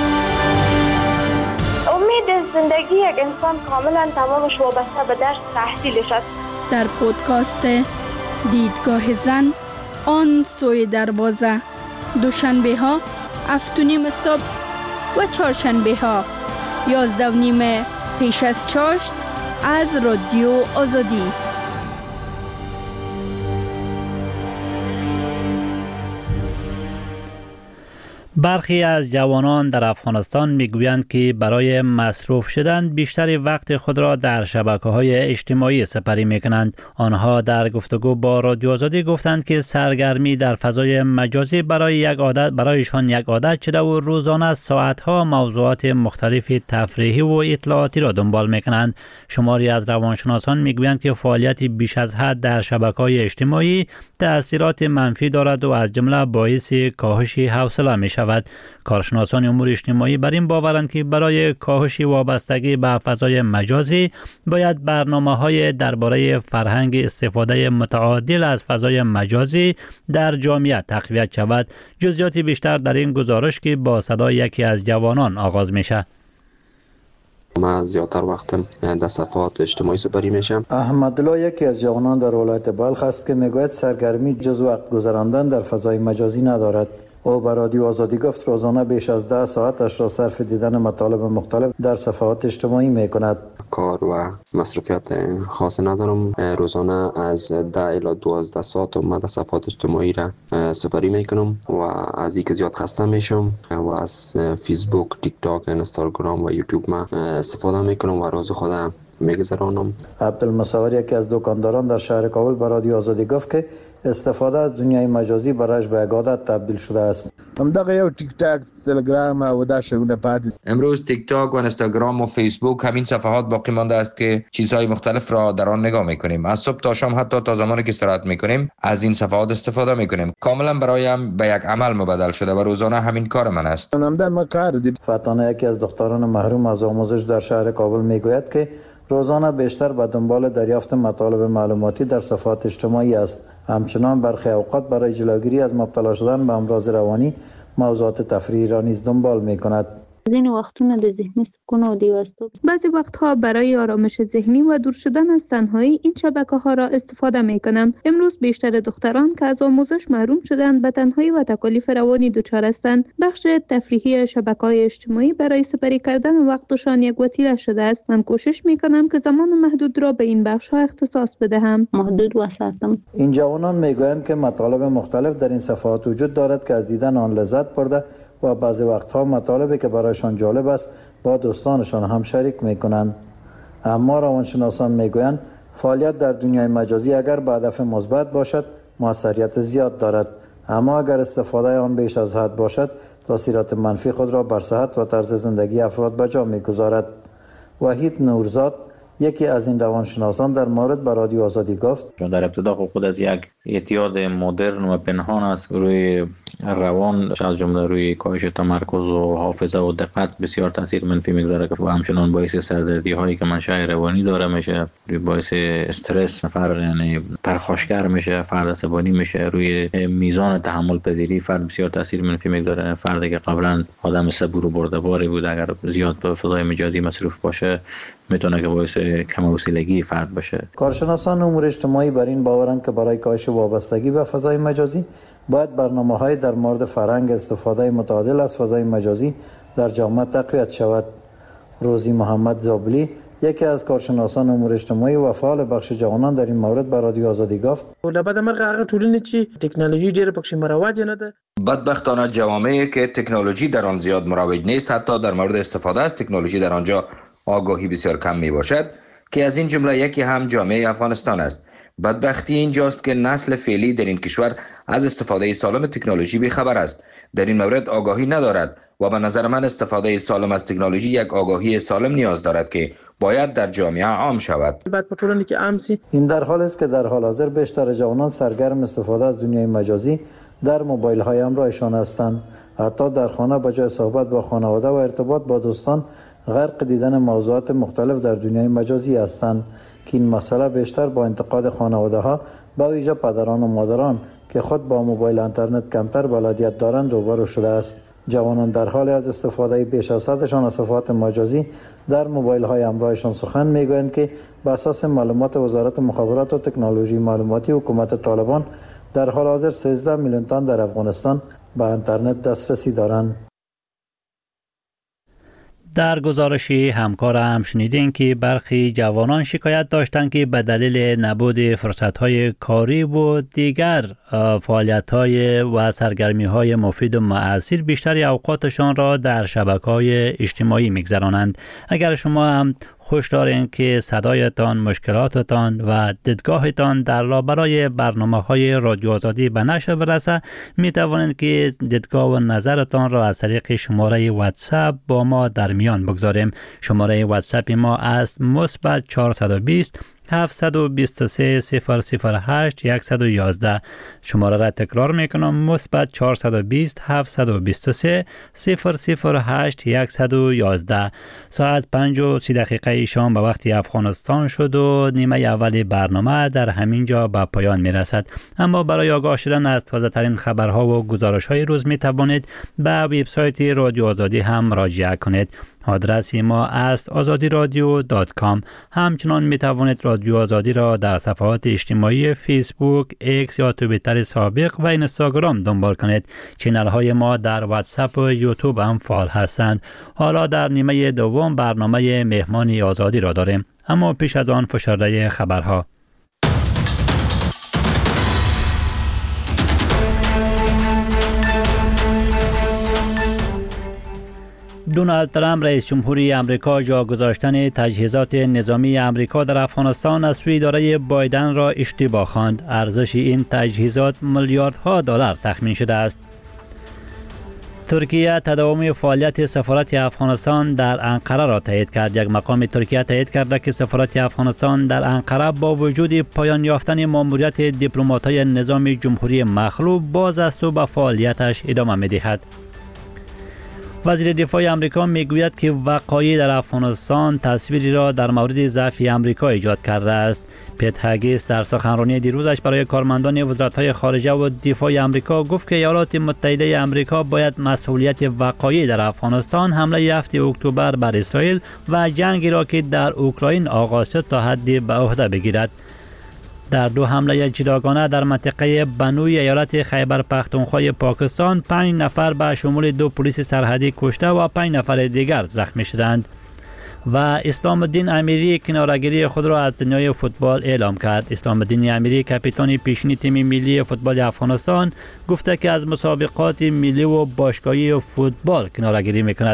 امید زندگی یک انسان کاملا تمامش وابسته به درس تحصیلش است. در پودکاست دیدگاه زن آن سوی دروازه، دوشنبه ها هفت و نیم صبح و چهارشنبه ها یازده و نیم پیش از چاشت از رادیو آزادی. برخی از جوانان در افغانستان میگویند که برای مصروف شدن بیشتر وقت خود را در شبکه‌های اجتماعی سپری میکنند. آنها در گفتگو با رادیو آزادی گفتند که سرگرمی در فضای مجازی برای یک عادت برایشان یک عادت شده و روزانه ساعتها موضوعات مختلف تفریحی و اطلاعاتی را دنبال میکنند. شماری از روانشناسان میگویند که فعالیت بیش از حد در شبکه‌های اجتماعی تأثیرات منفی دارد و از جمله باعث کاهش حوصله می شود. کارشناسان امور اجتماعی بر این باورند که برای کاهش وابستگی به فضای مجازی باید برنامه‌های درباره فرهنگ استفاده متعادل از فضای مجازی در جامعه تقویت شود. جزئیات بیشتر در این گزارش که با صدای یکی از جوانان آغاز میشه. ما زیادتر وقت در صفحات اجتماعی سپری میشم. احمدالله یکی از جوانان در ولایت بلخ است که میگوید سرگرمی جز وقت گذراندن در فضای مجازی ندارد. او به رادیو آزادی گفت روزانه بیش از ده ساعتش را صرف دیدن مطالب مختلف در صفحات اجتماعی می کند. کار و مصروفیت خاصی ندارم. روزانه از ده الی دوازده ساعت ما در صفحات اجتماعی را سپری می کنم و از اینکه زیاد خسته میشم و از فیسبوک، تیک تاک، اینستاگرام و یوتیوب ما استفاده می کنم و روز خودم میگذرانم. عبدالمصور یکی از دکانداران در شهر کابل به رادیو آزادی گفت که استفاده از دنیای مجازی برایش به یک عادت تبدیل شده است. همدغه یو تیک تاک، تلگرام و داشونه پاد. امروز تیک تاک و اینستاگرام و فیسبوک همین صفحات باقی مانده است که چیزهای مختلف را در آن نگاه میکنیم. از صبح تا شام حتی تا زمانی که استراحت میکنیم از این صفحات استفاده میکنیم. کاملا برایم به یک عمل مبدل شده و روزانه همین کار من است. فتانه یکی از دختران محروم از آموزش در شهر کابل میگوید که روزانه بیشتر به دنبال دریافت مطالب معلوماتی در صفحات اجتماعی است. همچنان برخی اوقات برای جلوگیری از مبتلا شدن به امراض روانی موضوعات تفریحی را نیز دنبال می کند. از این وقتونه د ذهنی سکون و دیوستو بعضی وقتها برای آرامش ذهنی و دور شدن از تنهایی این شبکه ها را استفاده می کنم. امروز بیشتر دختران که از آموزش محروم شدند به تنهایی و تکالیف روانی دچار هستند. بخش تفریحی شبکه های اجتماعی برای سپری کردن وقتشان یک وسیله شده است. من کوشش می کنم که زمان محدود را به این بخش ها اختصاص بدهم. محدود و ساتم. این جوانان می گویند که مطالب مختلف در این صفحات وجود دارد که از دیدن آن لذت برده و بعضی وقتها مطالبی که برایشان جالب است با دوستانشان هم شریک می کنند. اما روانشناسان می گویند فعالیت در دنیای مجازی اگر به هدف مثبت باشد موثریت زیاد دارد، اما اگر استفاده آن بیش از حد باشد تاثیرات منفی خود را بر صحت و طرز زندگی افراد به جا می گذارد. وحید نورزاد یکی از این روانشناسان در مورد به رادیو آزادی گفت در ابتدا خود از یک اعتیاد مدرن و پنهان است روی روان، از جمله روی کاهش تمرکز و حافظه و دقت بسیار تاثیر منفی میگذاره و همچنان باعث سردردی هایی که منشأ روانی داره میشه، باعث استرس فرد یعنی پرخاشگر میشه، فرد عصبانی میشه، روی میزان تحمل پذیری فرد بسیار تاثیر منفی میگذاره. فردی که قبلا آدم صبور و بردباری بود اگر زیاد به فضای مجازی مصروف باشه میتونه که باعث کم حوصلگی فرد باشه. کارشناسان امور اجتماعی بر این باورند که برای کاهش وابستگی به فضای مجازی باید برنامه‌های در مورد فرهنگ استفاده متعادل از فضای مجازی در جامعه تقویت شود. روزی محمد زابلی یکی از کارشناسان امور اجتماعی و فعال بخش جوانان در این مورد به رادیو آزادی گفت لبد مرغ هغه ټولنې چې تکنولوژي ډېر پکې مروج نه ده. بدبختانه جوامعی که تکنولوژی در آن زیاد مروج نیست حتی در مورد استفاده از تکنولوژی در آنجا آگاهی بسیار کم می باشد که از این جمله یکی هم جامعه افغانستان است. بدبختی اینجاست که نسل فعلی در این کشور از استفاده سالم تکنولوژی بی‌خبر است، در این مورد آگاهی ندارد و به نظر من استفاده سالم از تکنولوژی یک آگاهی سالم نیاز دارد که باید در جامعه عام شود. این در حال است که در حال حاضر بیشتر جوانان سرگرم استفاده از دنیای مجازی در موبایل های همراهشان هستند. حتی در خانه به جای صحبت با خانواده و ارتباط با دوستان غرق دیدن موضوعات مختلف در دنیای مجازی هستند که این مسئله بیشتر با انتقاد خانواده ها به ویژه پدران و مادران که خود با موبایل اینترنت کمتر بلدیت دارند روبرو شده است. جوانان در حال از استفاده بیش از حدشان از صفحات مجازی در موبایل های همراهشان سخن میگویند که بر اساس معلومات وزارت مخابرات و تکنولوژی معلوماتی حکومت طالبان در حال حاضر سیزده میلیون تن در افغانستان به اینترنت دسترسی دارند. در گزارشی همکارم شنیدین که برخی جوانان شکایت داشتند که به دلیل نبود فرصت‌های کاری و دیگر فعالیت‌های و سرگرمی‌های مفید و مؤثر بیشتری اوقاتشان را در شبکه‌های اجتماعی می‌گذرانند. اگر شما هم خوش دارین که صدایتان، مشکلاتتان و دیدگاهتان در برای برنامه‌های رادیو آزادی به نشر برسه، می توانید که دیدگاه و نظرتان را از طریق شماره واتساپ با ما در میان بگذاریم. شماره واتساپ ما است مثبت چهارصد و بیست هفتصد و بیست و سه صفر صفر هشت صد و یازده. شماره را تکرار میکنم مثبت چهارصد و بیست هفتصد و بیست و سه صفر صفر هشت صد و یازده. ساعت پنج و سی دقیقه شام به وقت افغانستان شد و نیمه اول برنامه در همین جا به پایان میرسد. اما برای آگاه شدن از تازه ترین خبرها و گزارش های روز می توانید به وبسایت رادیو آزادی هم مراجعه کنید. آدرس ما است آزادی رادیو دات کام. همچنان می توانید رادیو آزادی را در صفحات اجتماعی فیسبوک، ایکس یا توییتر سابق و اینستاگرام دنبال کنید. چینل های ما در واتساپ و یوتیوب هم فعال هستند. حالا در نیمه دوم برنامه مهمان آزادی را داریم، اما پیش از آن فشرده خبرها. دونالد ترامپ رئیس جمهوری آمریکا جا گذاشتن تجهیزات نظامی آمریکا در افغانستان از سوی اداره بایدن را اشتباه خواند. ارزش این تجهیزات میلیاردها دلار تخمین شده است. ترکیه تداوم فعالیت سفارت افغانستان در انقره را تایید کرد. یک مقام ترکیه تایید کرده که سفارت افغانستان در انقره با وجود پایان یافتن ماموریت دیپلمات‌های نظام جمهوری مخلوع باز است و به فعالیتش ادامه می‌دهد. وزیر دفاع آمریکا میگوید که وقایع در افغانستان تصویری را در مورد ضعف آمریکا ایجاد کرده است. پیت هگیس در سخنرانی دیروزش برای کارمندان وزارت‌های خارجه و دفاع آمریکا گفت که ایالات متحده آمریکا باید مسئولیت وقایع در افغانستان، حمله هفتم اکتبر بر اسرائیل و جنگی را که در اوکراین آغاز شد تا حدی به عهده بگیرد. در دو حمله جداگانه در منطقه بنوی ایالت خیبر پختونخوا پاکستان پنج نفر به شمول دو پلیس سرحدی کشته و پنج نفر دیگر زخمی شدند. و اسلام الدین امیری کناره‌گیری خود را از دنیای فوتبال اعلام کرد. اسلام الدین امیری کاپیتان پیشین تیم ملی فوتبال افغانستان گفته که از مسابقات ملی و باشگاهی فوتبال کناره‌گیری می‌کند.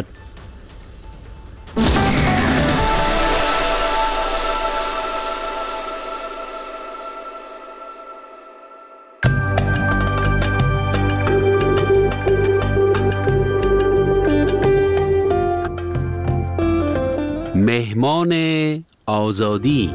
مهمان آزادی.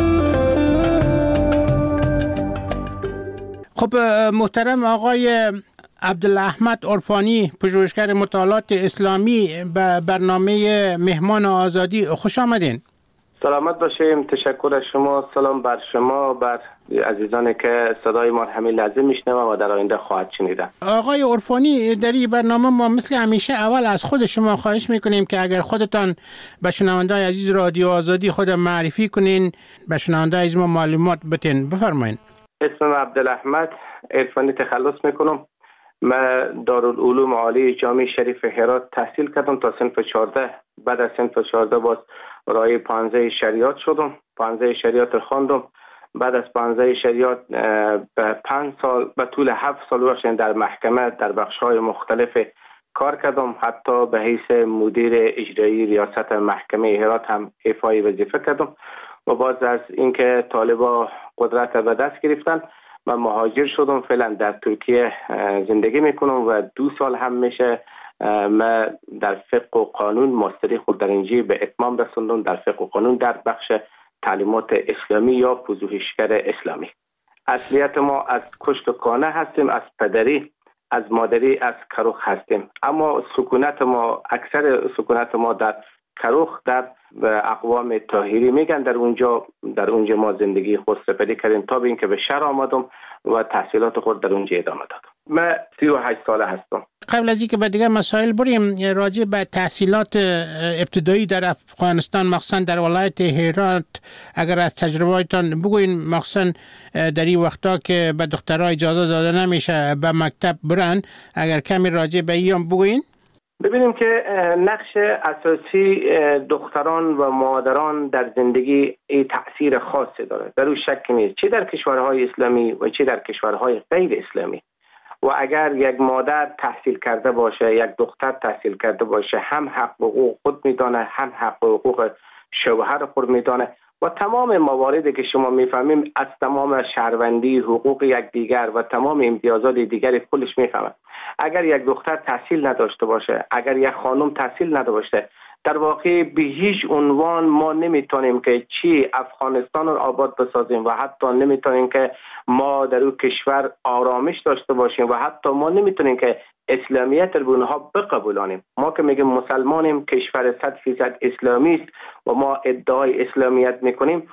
خب محترم آقای عبدالاحمد عرفانی، پژوهشگر مطالعات اسلامی، به برنامه مهمان آزادی خوش آمدین. سلامت باشیم. تشکر از شما. سلام بر شما، بر عزیزانی که صدای ما همین لحظه میشنوند و در آینده خواهد شنیدن. آقای عرفانی، در این برنامه ما مثل همیشه اول از خود شما خواهش میکنیم که اگر خودتان به شنونده‌های عزیز رادیو آزادی خود معرفی کنین، به شنونده‌های عزیز ما معلومات بدین. بفرمایید. اسمم عبدالاحمد عرفانی، تخلص میکنم. من دارالعلوم عالی جامعه شریف هرات تحصیل کردم تا صنف چهارده. بعد از صنف چهارده باز رای پانزده شریعت شدم. پانزده شریعت خواندم. بعد از پانزده شریعت به پنج سال به طول هفت سال باشین در محکمه در بخش‌های مختلف کار کردم. حتی به حیث مدیر اجرایی ریاست محکمه هرات هم ایفای وظیفه کردم. و باز از اینکه طالبا قدرت به دست گرفتن، من مهاجر شدم. فعلا در ترکیه زندگی میکنم و دو سال هم میشه من در فقه و قانون ماستری خود در اینجا به اتمام رسوندم، در فقه و قانون در بخش تعلیمات اسلامی یا پژوهشگر اسلامی. اصلیت ما از کشت کانه هستیم، از پدری، از مادری، از کروخ هستیم. اما سکونت ما، اکثر سکونت ما در کروخ، در اقوام طاهری میگن. در اونجا در اونجا ما زندگی خود سپری کردیم تا به اینکه به شهر آمدم و تحصیلات خود در اونجا ادامه دادم. من سی و هشت ساله هستم. قبل از اینکه به دیگر مسائل بریم، راجع به تحصیلات ابتدایی در افغانستان مخصوصا در ولایت هرات اگر از تجربه‌تان بگوین، مخصوصا در این وقتا که به دخترها اجازه داده نمیشه به مکتب برن، اگر کمی راجع به این بگوین. ببینیم که نقش اساسی دختران و مادران در زندگی ای تأثیر خاصی داره، در اون شک نیست، چه در کشورهای اسلامی و چه در کشورهای غیر اسلامی. و اگر یک مادر تحصیل کرده باشه، یک دختر تحصیل کرده باشه، هم حق و حقوق خود میدانه، هم حق و حقوق شوهر خود میدانه و تمام مواردی که شما میفهمیم از تمام شهروندی، حقوق یکدیگر و تمام امتیازات دیگری خودش میفهمه. اگر یک دختر تحصیل نداشته باشه، اگر یک خانم تحصیل نداشته، در واقع به هیچ عنوان ما نمیتونیم که چی افغانستان رو آباد بسازیم و حتی نمیتونیم که ما در اون کشور آرامش داشته باشیم و حتی ما نمیتونیم که اسلامیت رو به اونها بقبولانیم. ما که میگیم مسلمانیم، کشور صد فیصد اسلامی است و ما ادعای اسلامیت میکنیم،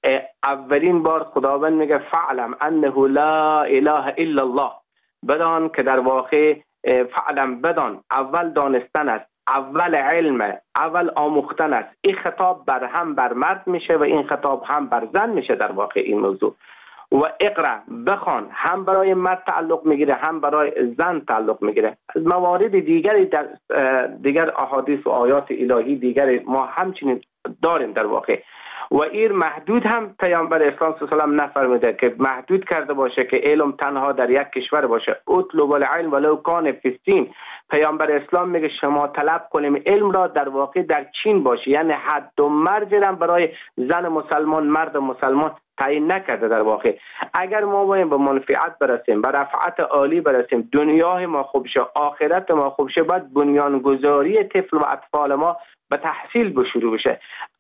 اولین بار خداوند میگه فعلم انه لا اله الا الله، بدان که در واقع فعلم بدان، اول دانستن است، اول علم، اول آموختن است. این خطاب بر هم بر مرد میشه و این خطاب هم بر زن میشه در واقع این موضوع. و اقرا، بخوان، هم برای مرد تعلق میگیره هم برای زن تعلق میگیره. از موارد دیگری در دیگر احادیث و آیات الهی دیگر ما همچنین داریم در واقع. و این محدود هم پیامبر اسلام صلی الله علیه و آله نفرموده که محدود کرده باشه که علم تنها در یک کشور باشه. اطلب العلم ولو کان فی الصین، پیامبر اسلام میگه شما طلب کنیم علم را در واقع در چین باشه، یعنی حد و مرز هم برای زن مسلمان، مرد مسلمان تعیین نکرده در واقع. اگر ما باید به منفعت برسیم، به رفعت عالی برسیم، دنیای ما خوب شه، آخرت ما خوب شه، باید بنیانگذاری طفل و اطفال ما به تحصیل به شروع بشه.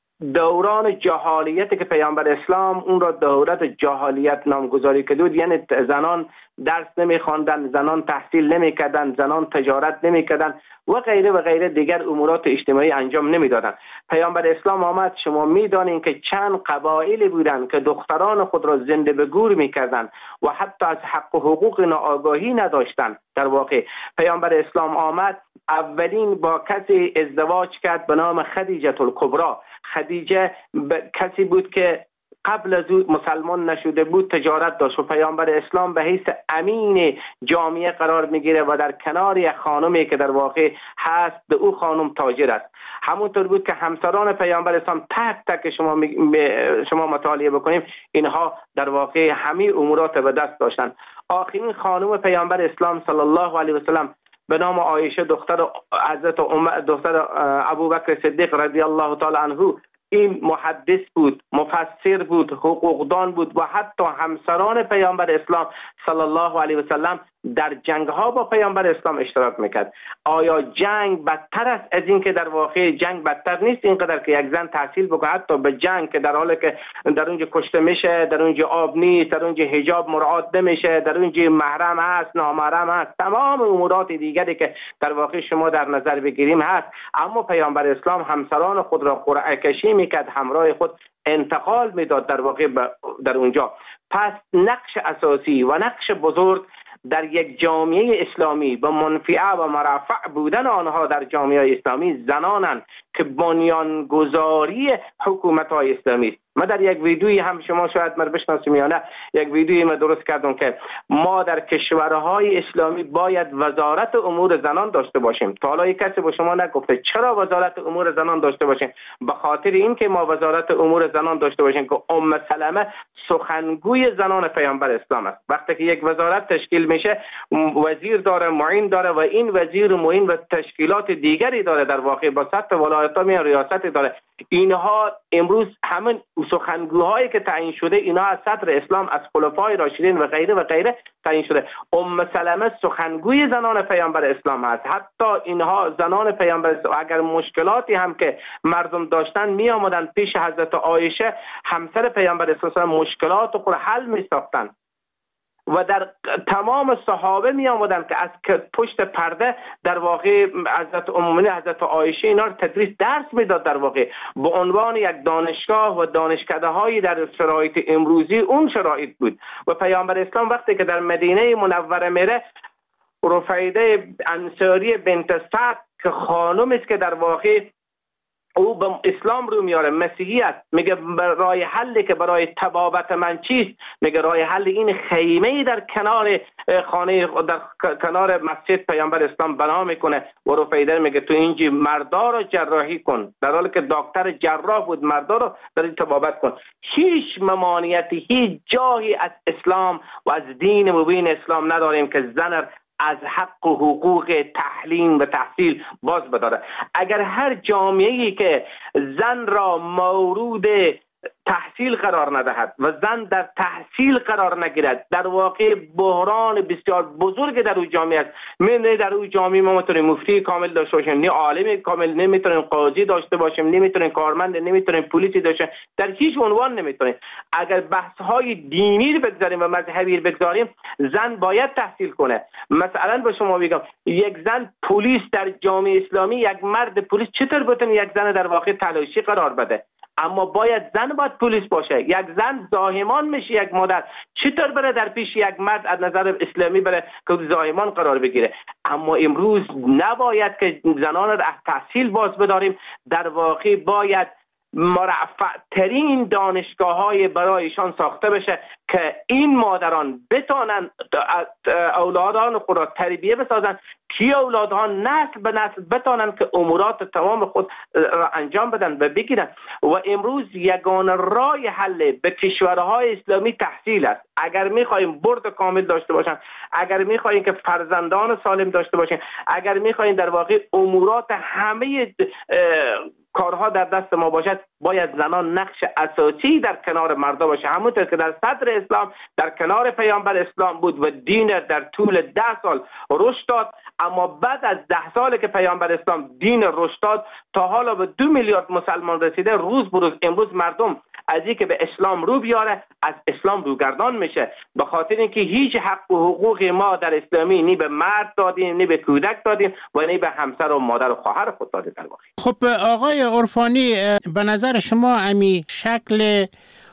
دوران جهالیتی که پیامبر اسلام اون را دورت جهالیت نامگذاری کرد، یعنی زنان درس نمیخواندن، زنان تحصیل نمیکردن، زنان تجارت نمیکردن و غیره و غیره دیگر امورات اجتماعی انجام نمیدادن. پیامبر اسلام آمد، شما میدانین که چند قبایلی بودن که دختران خود را زنده به گور میکردن و حتی از حق و حقوق آگاهی نداشتن. در واقع پیامبر اسلام آمد، اولین با کسی ازدواج کرد به نام خدیجه الکبری. خدیجه کسی بود که قبل از او مسلمان نشده بود، تجارت داشت و پیامبر اسلام به حیث امین جامعه قرار میگیره و در کنار یک خانمی که در واقع هست به او خانم تاجر است. همونطور بود که همسران پیامبر اسلام تک تک شما شما مطالعه بکنیم، اینها در واقع همه امورات به دست داشتن. آخرین خانم پیامبر اسلام صلی الله علیه و سلم به نام عایشه دختر حضرت عمر، دختر ابوبکر صدیق رضی الله تعالی عنه، این محدث بود، مفسر بود، حقوقدان بود و حتی همسران پیامبر اسلام صلی الله علیه و سلم در جنگ ها با پیامبر اسلام اشتراک میکرد. آیا جنگ بدتر است از این که در واقع جنگ بدتر نیست اینقدر که یک زن تحصیل بکنه، حتی به جنگ که در حالی که در اونجا کشته میشه، در اونجا آب نیست، در اونجا حجاب مراعات نمیشه، در اونجا محرم هست، نامحرم هست، تمام امورات دیگری که در واقع شما در نظر بگیریم هست، اما پیامبر اسلام همسران خود را قرعه کشی میکرد، همراه خود انتقال میداد در واقع در اونجا. پس نقش اساسی و نقش بزرگ در یک جامعه اسلامی به منفعه و مرفع بودن آنها در جامعه اسلامی زنانند که بنیانگذاری حکومت‌های اسلامی است. من در یک ویدیویی هم شما شاید من بشناسیم یا نه، یک ویدیویی من درست کردم که ما در کشورهای اسلامی باید وزارت امور زنان داشته باشیم. تا حالا کسی با شما نگفته چرا وزارت امور زنان داشته باشیم؟ به خاطر اینکه ما وزارت امور زنان داشته باشیم که ام سلمه سخنگوی زنان پیامبر اسلام است. وقتی که یک وزارت تشکیل میشه، وزیر داره، معین داره و این وزیر و معین و تشکیلات دیگری داره، در واقع با سطح ولایت‌ها می ریاست داره. اینها امروز همین سخنگوهایی که تعیین شده، اینها از صدر اسلام، از خلفای راشدین و غیره و غیره تعیین شده. ام سلمه سخنگوی زنان پیامبر اسلام هست. حتی اینها زنان پیامبر اسلام اگر مشکلاتی هم که مردم داشتن می آمدن پیش حضرت عایشه همسر پیامبر اسلام، مشکلات خود حل می ساختن و در تمام صحابه می آمدن که از پشت پرده در واقع حضرت ام حضرت عایشه اینا رو تدریس درس میداد، در واقع به عنوان یک دانشگاه و دانشکده هایی در شرایط امروزی اون شرایط بود. و پیامبر اسلام وقتی که در مدینه منوره میره، رفیده انصاری بنت سعد که خانم است که در واقع او به اسلام رو میاره، مسیحیت میگه راه حلی که برای تبابت من چیست؟ میگه راه حل این خیمه در کنار خانه در کنار مسجد پیامبر اسلام بنا میکنه و رفیدر میگه تو اینجی مردا رو جراحی کن، در حالی که دکتر جراح بود مردا رو در این تبابت کن. هیچ ممانعتی هیچ جایی از اسلام و از دین مبین اسلام نداریم که زن از حق و حقوق تعلیم و تحصیل باز بداره. اگر هر جامعه‌ای که زن را مورود تحصیل قرار ندهد و زن در تحصیل قرار نگیرد، در واقع بحران بسیار بزرگ در اون جامعه است. من در اون جامعه ما میتونیم مفتی کامل داشته باشیم، نه عالم کامل، نمیتونیم قاضی داشته باشیم، نمیتونیم کارمند، نمیتونیم پلیسی داشته، در هیچ عنوان نمیتونیم. اگر بحث های دینی رو بگذاریم و مذهبی رو بگذاریم، زن باید تحصیل کنه. مثلا به شما میگم یک زن پلیس در جامعه اسلامی، یک مرد پلیس چطور بتونه یک زن در واقع تلاشی قرار بده؟ اما باید زن باید پلیس باشه. یک زن زاهمان میشه، یک مادر چطور بره در پیش یک مرد از نظر اسلامی بره که زاهمان قرار بگیره؟ اما امروز نباید که زنان را از تحصیل باز بداریم، در واقع باید مرفع ترین دانشگاه های برایشان ساخته بشه که این مادران بتانن اولادان خود را تربیه بسازن، که اولادها نسل به نسل بتانن که امورات تمام خود را انجام بدن و بگیرن. و امروز یگانه راه حل به کشورهای اسلامی تحصیل است. اگر میخوایم برد کامل داشته باشن، اگر میخوایم که فرزندان سالم داشته باشیم، اگر میخوایم در واقع امورات همه کارها در دست ما باشد، باید زنان نقش اساسی در کنار مردا باشه، همونطور که در صدر اسلام در کنار پیامبر اسلام بود و دین در طول ده سال رشد داد. اما بعد از ده سال که پیامبر اسلام دین رشد داد، تا حالا به دو میلیارد مسلمان رسیده. روز بروز امروز مردم از اینکه به اسلام رو بیاره از اسلام روگردان میشه، به خاطر اینکه هیچ حق و حقوق ما در اسلامی نی به مرد دادیم، نی به کودک دادیم و نی به همسر و مادر و خواهر خود دادیم. در واقع خب آقای عرفانی، به نظر شما امی شکل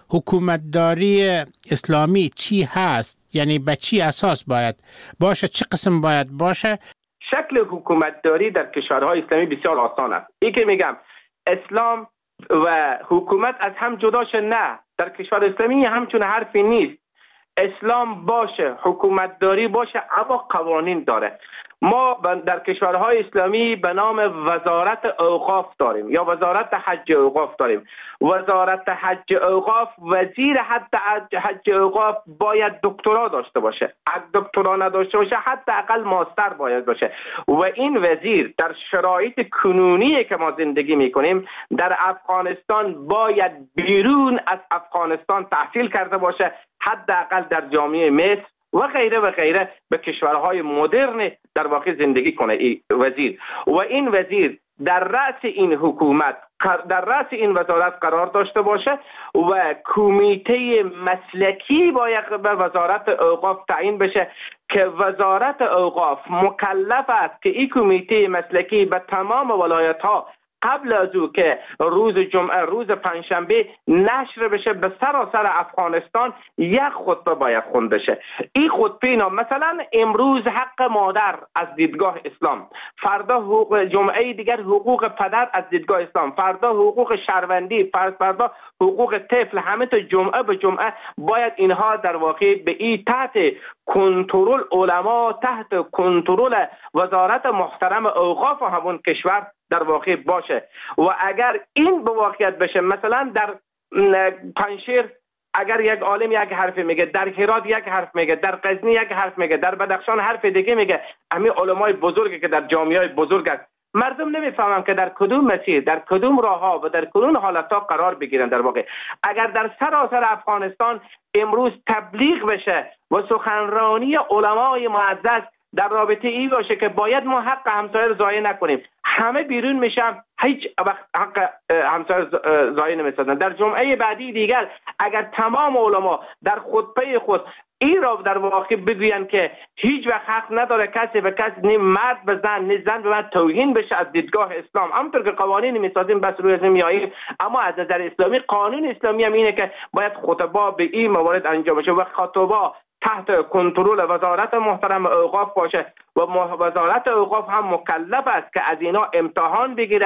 حکومتداری اسلامی چی هست؟ یعنی به چی اساس باید باشه؟ چه قسم باید باشه؟ شکل حکومتداری در کشورهای اسلامی بسیار آسان است. این که میگم اسلام و حکومت از هم جداشه، نه، در کشور اسلامی همچون حرفی نیست. اسلام باشه، حکومتداری باشه، اما قوانین داره. ما در کشورهای اسلامی به نام وزارت اوقاف داریم یا وزارت حج اوقاف داریم. وزارت حج اوقاف، وزیر حتی حج اوقاف باید دکترا داشته باشه. اگه دکترا نداشته باشه حتی اقل ماستر باید باشه. و این وزیر در شرایط کنونی که ما زندگی میکنیم در افغانستان باید بیرون از افغانستان تحصیل کرده باشه، حداقل در جامعه مصر و غیره و غیره به کشورهای مدرن در واقع زندگی کنه این وزیر. و این وزیر در رأس این حکومت، در رأس این وزارت قرار داشته باشه و کمیته مسلکی باید به وزارت اوقاف تعیین بشه که وزارت اوقاف مکلف است که این کمیته مسلکی به تمام ولایت ها قبل از او که روز جمعه، روز پنجشنبه نشر بشه به سراسر افغانستان، یک خطبه باید خوند بشه. این خطبه اینا مثلا امروز حق مادر از دیدگاه اسلام، فردا حقوق جمعه دیگر حقوق پدر از دیدگاه اسلام، فردا حقوق شهروندی، فردا حقوق طفل، همه تا جمعه به جمعه باید اینها در واقع به این تحت کنترل علما، تحت کنترل وزارت محترم اوقاف همون کشور در واقع باشه. و اگر این به واقعیت بشه، مثلا در پنجشیر اگر یک عالم یک حرف میگه، در هرات یک حرف میگه، در غزنی یک حرف میگه، در بدخشان حرف دیگه میگه، همین علمای بزرگی که در جامعه بزرگ است، مردم نمیفهمن که در کدوم مسیر، در کدوم راه ها و در کدوم حالت ها قرار بگیرن. در واقع اگر در سراسر افغانستان امروز تبلیغ بشه و سخنرانی علمای معزز در رابطه ای باشه که باید ما حق همسایه رو ضایع نکنیم، همه بیرون میشن، هیچ وقت حق همسایه ضایع نمیسازن. در جمعه بعدی دیگر اگر تمام علما در خطبه خود این را در واقع بگوین که هیچ وقت حق نداره کسی به کسی، نه مرد به زن نه زن به مرد توهین بشه از دیدگاه اسلام، همونطور که قوانین میسازیم بس روی ازم میاییم، اما از نظر اسلامی قانون اسلامی هم اینه که باید خطبه به این موارد انجام بشه و خطبه تحت کنترل وزارت محترم اوقاف باشه و وزارت اوقاف هم مکلف است که از اینا امتحان بگیره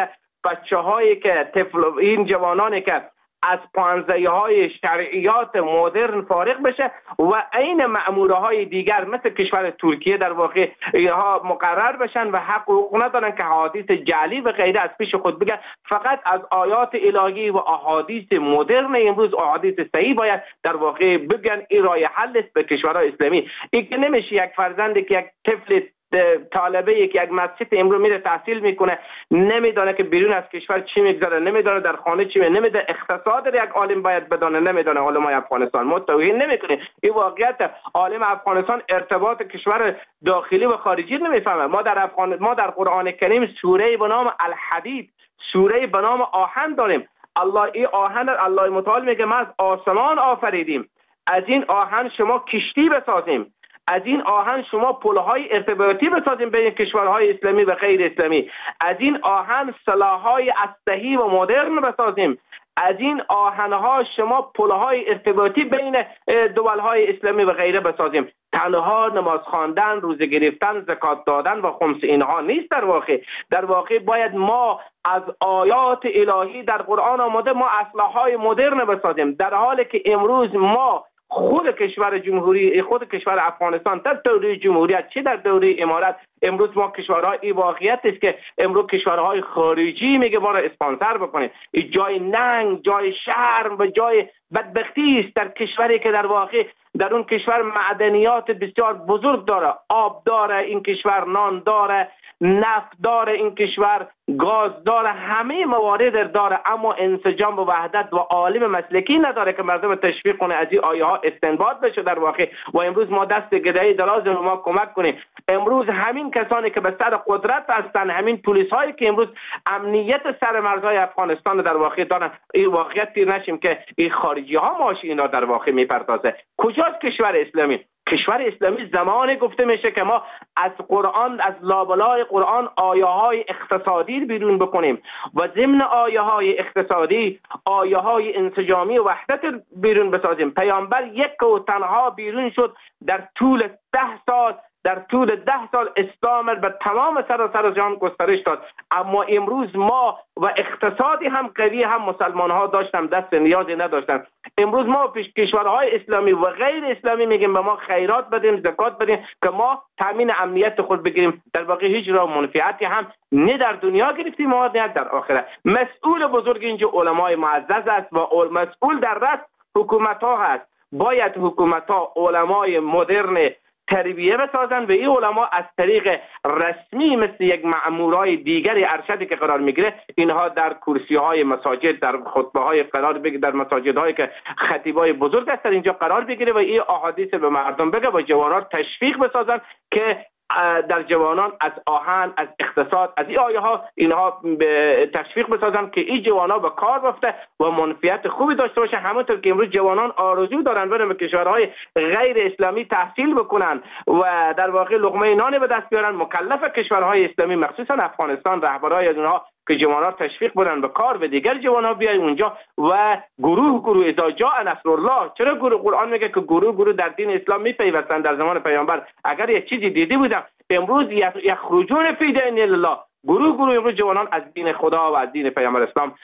بچه هایی که طفل این جوانانی که از پانزه های شرعیات مدرن فارغ بشه و این مأموره های دیگر مثل کشور ترکیه در واقع اینها مقرر بشن و حق حقوق ندارن که حدیث جعلی و غیره از پیش خود بگن. فقط از آیات الهی و احادیث مدرن امروز، احادیث صحیح باید در واقع بگن. این راه حل است به کشورهای اسلامی. این که نمیشه یک فرزندی که یک طفل طالبه یک یک مسجد امروز میره تحصیل میکنه، نمیدونه که بیرون از کشور چی میگذره، نمیدونه در خانه چی میگذره، نمیدونه اقتصاد یک عالم باید بدونه، نمیدونه علمای افغانستان. ما توهین نمیکنیم، این واقعیت. عالم افغانستان ارتباط کشور داخلی و خارجی نمیفهمه. ما در افغان ما در قرآن کریم سوره به نام الحدید، سوره به نام آهن داریم. الله این آهن الله متعال میگه ما از آسمان آفریدیم، از این آهن شما کشتی بسازیم، از این آهن شما پل‌های ارتباطی بسازیم بین کشورهای اسلامی و غیر اسلامی، از این آهن سلاح‌های اسلحه‌ای و مدرن بسازیم، از این آهن‌ها شما پل‌های ارتباطی بین دول‌های اسلامی و غیره بسازیم. تنها نماز خواندن، روزه گرفتن، زکات دادن و خمس اینها نیست. در واقع در واقع باید ما از آیات الهی در قرآن آمده ما اسلحه‌های مدرن بسازیم، در حالی که امروز ما خود کشور جمهوری خود کشور افغانستان در دوره جمهوریت چه در دوره امارت، امروز ما کشورهای این واقعیت است که امروز کشورهای خارجی میگه ما را اسپانسر بکنید. این جای ننگ، جای شرم و جای بدبختی است در کشوری که در واقع در اون کشور معدنیات بسیار بزرگ داره، آب داره این کشور، نان داره، نفت داره این کشور، گاز داره، همه موارد داره، اما انسجام و وحدت و عالم مسلکی نداره که مردم تشویق کنه از این آیه ها استنباط بشه در واقع. و امروز ما دست گدایی دراز رو ما کمک کنیم. امروز همین کسانی که به سر قدرت هستن، همین پلیس هایی که امروز امنیت سر مرزهای افغانستان در واقع دارن، این واقعیت دیر نشیم که این خارجی ها ماش اینا در واقع میپردازه. کجاست کشور اسلامی؟ کشور اسلامی زمانی گفته میشه که ما از قرآن، از لابلای قرآن آیه های اقتصادی بیرون بکنیم و ضمن آیه های اقتصادی آیه های انسجامی و وحدت بیرون بسازیم. پیامبر یک و تنها بیرون شد در طول ده سال در طول ده سال اسلام به تمام سراسر جهان گسترش داد. اما امروز ما و اقتصادی هم قوی هم مسلمان ها داشتن دست نیازی نداشتن. امروز ما پیش کشورهای اسلامی و غیر اسلامی میگیم به ما خیرات بدیم، زکات بدیم که ما تامین امنیت خود بگیریم. در واقع هیچ راه منفعتی هم نه در دنیا گرفتیم ما نه در آخرت. مسئول بزرگ اینجا علمای معزز است و مسئول در رأس حکومت ها هست. باید حکومت ها علمای مدرن تربیه بسازن و این علما از طریق رسمی مثل یک مأمورای دیگری ارشدی که قرار میگیره، اینها در کرسی های مساجد، در خطبه های قرار بگیره، در مساجد هایی که خطیبای بزرگ هستن اینجا قرار بگیره و این احادیث به مردم بگه و جوانان تشویق بسازن که در جوانان از آهن، از اقتصاد، از این آیه ها اینها به تشویق بسازن که این جوانا به کار بفته و منفعت خوبی داشته باشه. همونطور که امروز جوانان آرزو دارن برن به کشورهای غیر اسلامی تحصیل بکنن و در واقع لقمه نان به دست بیارن، مکلف کشورهای اسلامی مخصوصا افغانستان رهبرای از اونها که جوانان تشویق بدن به کار و دیگر جوانان بیاین اونجا و گروه گروه اذا جاء نصر الله. چرا گروه؟ قرآن میگه که گروه گروه در دین اسلام میپیوستن. در زمان پیامبر اگر یک چیزی دیدی بودم، امروز یخرجون فی دین الله، گروه گروه امروز جوانان از دین خدا و از دین پیامبر اسلام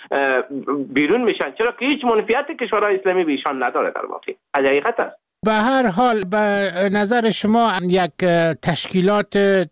بیرون میشن. چرا که هیچ منفعت کشورهای اسلامی به ایشان نداره. در واقع حقیقت است. به هر حال به نظر شما یک تشکیلات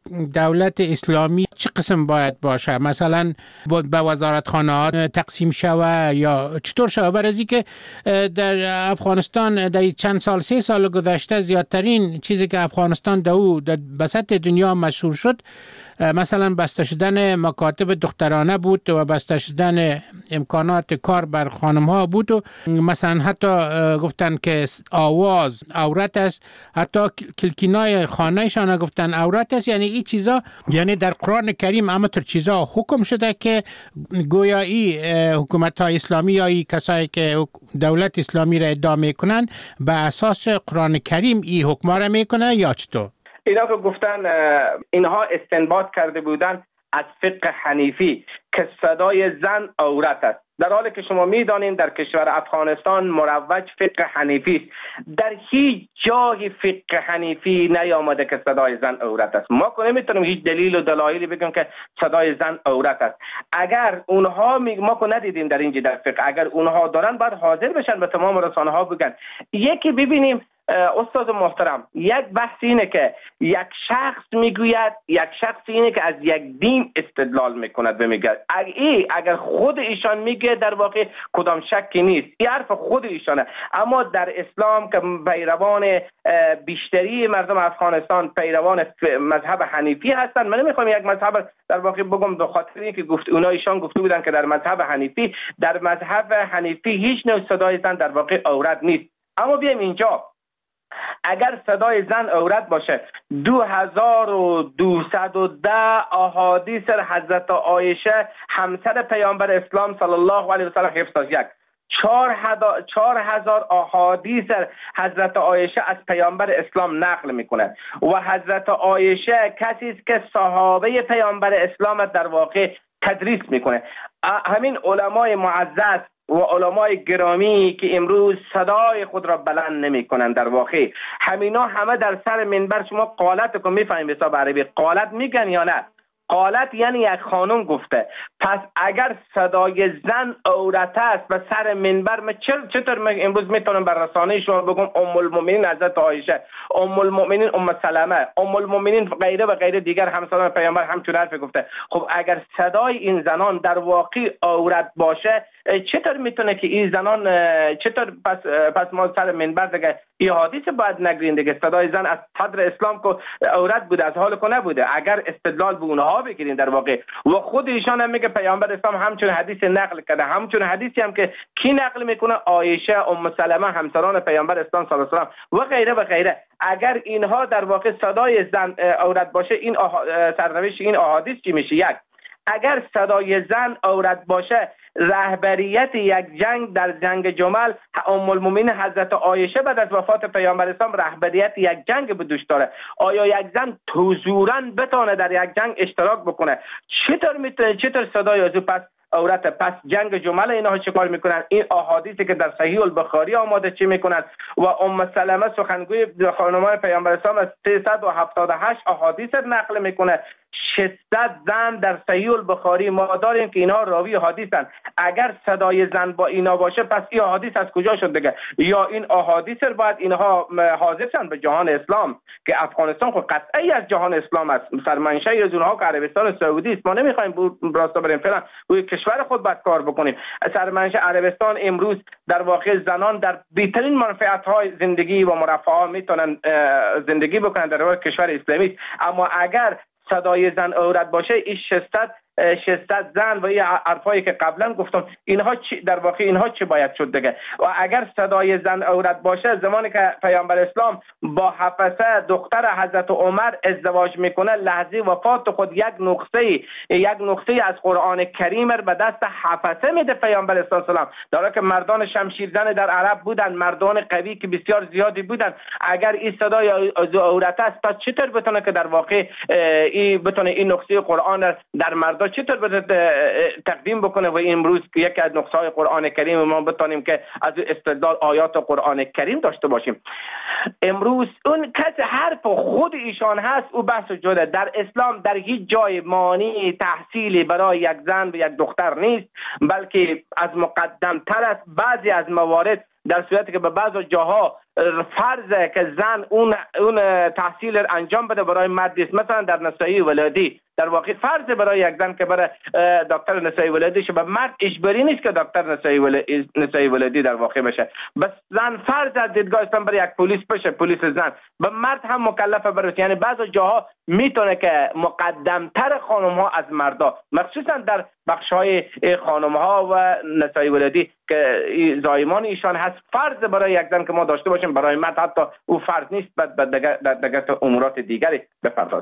دولت اسلامی چه قسم باید باشه؟ مثلا به وزارتخانه‌ها تقسیم شوه یا چطور شوه؟ برای از اینکه در افغانستان در چند سال سه سال گذشته زیادترین چیزی که افغانستان در او در بسط دنیا مشهور شد مثلا بسته شدن مکاتب دخترانه بود و بسته شدن امکانات کار بر خانم ها بود و مثلا حتی گفتن که آواز عورت است، حتی کلکینای خانهشان گفتن عورت است. یعنی این چیزا، یعنی در قرآن کریم همینطور چیزا حکم شده که گویا ای حکومت های اسلامی یا ای کسایی که دولت اسلامی را ادعا میکنن به اساس قرآن کریم این حکم را میکنه یا چطور؟ اینا که گفتن اینها استنباط کرده بودن از فقه حنیفی که صدای زن عورت است. در حالی که شما میدانین در کشور افغانستان مروج فقه حنیفی است. در هیچ جای فقه حنیفی نیامده که صدای زن عورت است. ما که نمیتونیم هیچ دلیل و دلایلی بگیم که صدای زن عورت است. اگر اونها می... ما که ندیدیم در اینجا در فقه، اگر اونها دارن باید حاضر بشن به تمام رسانه ها بگن. یکی ببینیم استاد محترم، یک بحث اینه که یک شخص میگوید، یک شخص اینه که از یک دین استدلال میکند و میگه ای اگر خود ایشان میگه در واقع کدام شکی نیست، این حرف خود ایشانه. اما در اسلام که پیروان بیشتری مردم افغانستان پیروان مذهب حنیفی هستند، من نمیخوام یک مذهب در واقع بگم به خاطر اینکه گفت اونا ایشان گفته بودن که در مذهب حنیفی در مذهب حنیفی هیچ نوع صدای زن در واقع عورت نیست. اما بیایم اینجا، اگر صدای زن عورت باشه، دو هزار و دویست و ده احادیث حضرت عایشه همسر پیامبر اسلام صلی الله علیه و سلم حفظ است. یک چهار هزار احادیث حضرت عایشه از پیامبر اسلام نقل میکنه و حضرت عایشه کسی است که صحابه پیامبر اسلام در واقع تدریس میکنه. همین علمای معزز و علمای گرامی که امروز صدای خود را بلند نمی کنند، در واقع همینا همه در سر منبر، شما قالت کو میفهمید حساب عربی قالت میگن یا نه؟ قالت یعنی یک خانم گفته. پس اگر صدای زن عورت است و سر منبر، من چطور من امروز میتونم بر رسانه شما بگم ام المؤمنین حضرت عایشه، ام المؤمنین ام سلمه، ام المؤمنین غیره و غیره دیگر همسران پیامبر همچون حرف گفته. خب اگر صدای این زنان در واقع عورت باشه، چطور میتونه که این زنان چطور پس پس ما سر منبر دیگه این حدیث باید نگرین دیگه؟ صدای زن از صدر اسلام که عورت بوده، از حال که نبوده. اگر استدلال به اونها بگیرین در واقع، و خود ایشان هم میگه پیامبر اسلام همچون حدیث نقل کرده، همچون حدیثی هم که کی نقل میکنه؟ عایشه، ام سلمه همسران پیامبر اسلام صلی الله علیه و سلم و غیره و غیره. اگر اینها در واقع صدای زن عورت باشه، این سرنوشت این احادیث چی میشه؟ یک، اگر صدای زن عورت باشه، رهبریت یک جنگ در جنگ جمل ام المؤمنین حضرت عایشه بعد از وفات پیامبر اسلام رهبریت یک جنگ به دوش داره. آیا یک زن حضوراً بتونه در یک جنگ اشتراک بکنه؟ چطور میتونه چطور صدای از پس عورت؟ پس جنگ جمل اینها چه کار میکنن؟ این احادیثی که در صحیح البخاری آمده چی میکنن؟ و ام سلمه سخنگوی خانمان پیامبر اسلام از سیصد و هفتاد و هشت احادیث نقل میکنه. ششصد زن در صحیح البخاری ما داریم که اینها راوی حدیثن. اگر صدای زن با اینا باشه، پس این حدیث از کجا شد دیگه؟ یا این احادیث رو باید اینها حاضر شن به جهان اسلام، که افغانستان خود قطعی از جهان اسلام است، سرمنشأ از اونها که عربستان سعودی است. ما نمیخوایم راستا بریم فعلا روی کشور خود باید کار بکنیم. سرمنشأ عربستان امروز در واقع زنان در بهترین منفعت‌های زندگی و مرفه میتونن زندگی بکنن در کشور اسلامی. اما اگر صدای زن عورت باشه، این ششصد ششصد زن و این حرفایی که قبلا گفتم، اینها چی در واقع اینها چی باید شد دیگه؟ و اگر صدای زن عورت باشه، زمانی که پیامبر اسلام با حفصه دختر حضرت عمر ازدواج میکنه، لحظه وفات خود یک نقطه یک نقطه از قرآن کریم به دست حفصه میده پیامبر اسلام، در حالی که مردان شمشیر زن در عرب بودن، مردان قوی که بسیار زیادی بودن. اگر این صدای عورت است، تا چطور بتونه که در واقع این بتونه این نقطه قرآن در مردان چطور بده تقدیم بکنه؟ و امروز یکی از نقصهای قرآن کریم ما بتونیم که از استدلال آیات قرآن کریم داشته باشیم. امروز اون کسی حرف خود ایشان هست، او بحث جدا. در اسلام در هیچ جای مانع تحصیلی برای یک زن و یک دختر نیست، بلکه از مقدم تر است. بعضی از موارد در صورتی که به بعض جاها فرضه که زن اون اون تحصیل انجام بده برای مرد است، مثلا در نسایی ولادی در واقع فرض برای یک زن که برای دکتر نسایی ولادی شه، به مرد اجباری نیست که دکتر نسایی ولادی نسایی ولادی در واقع بشه. بس زن فرض از دیدگاه اسلام برای یک پلیس بشه، پلیس زن. به مرد هم مکلفه برای، یعنی بعض جاها میتونه که مقدم تر خانم ها از مردا، مخصوصا در بخش های خانم ها و نسایی ولادی که زایمان ایشان هست، فرض برای یک زن که ما داشته باشیم، برای مرد حتی او فرض نیست، بعد در دیگر امورات دیگری بپردازه.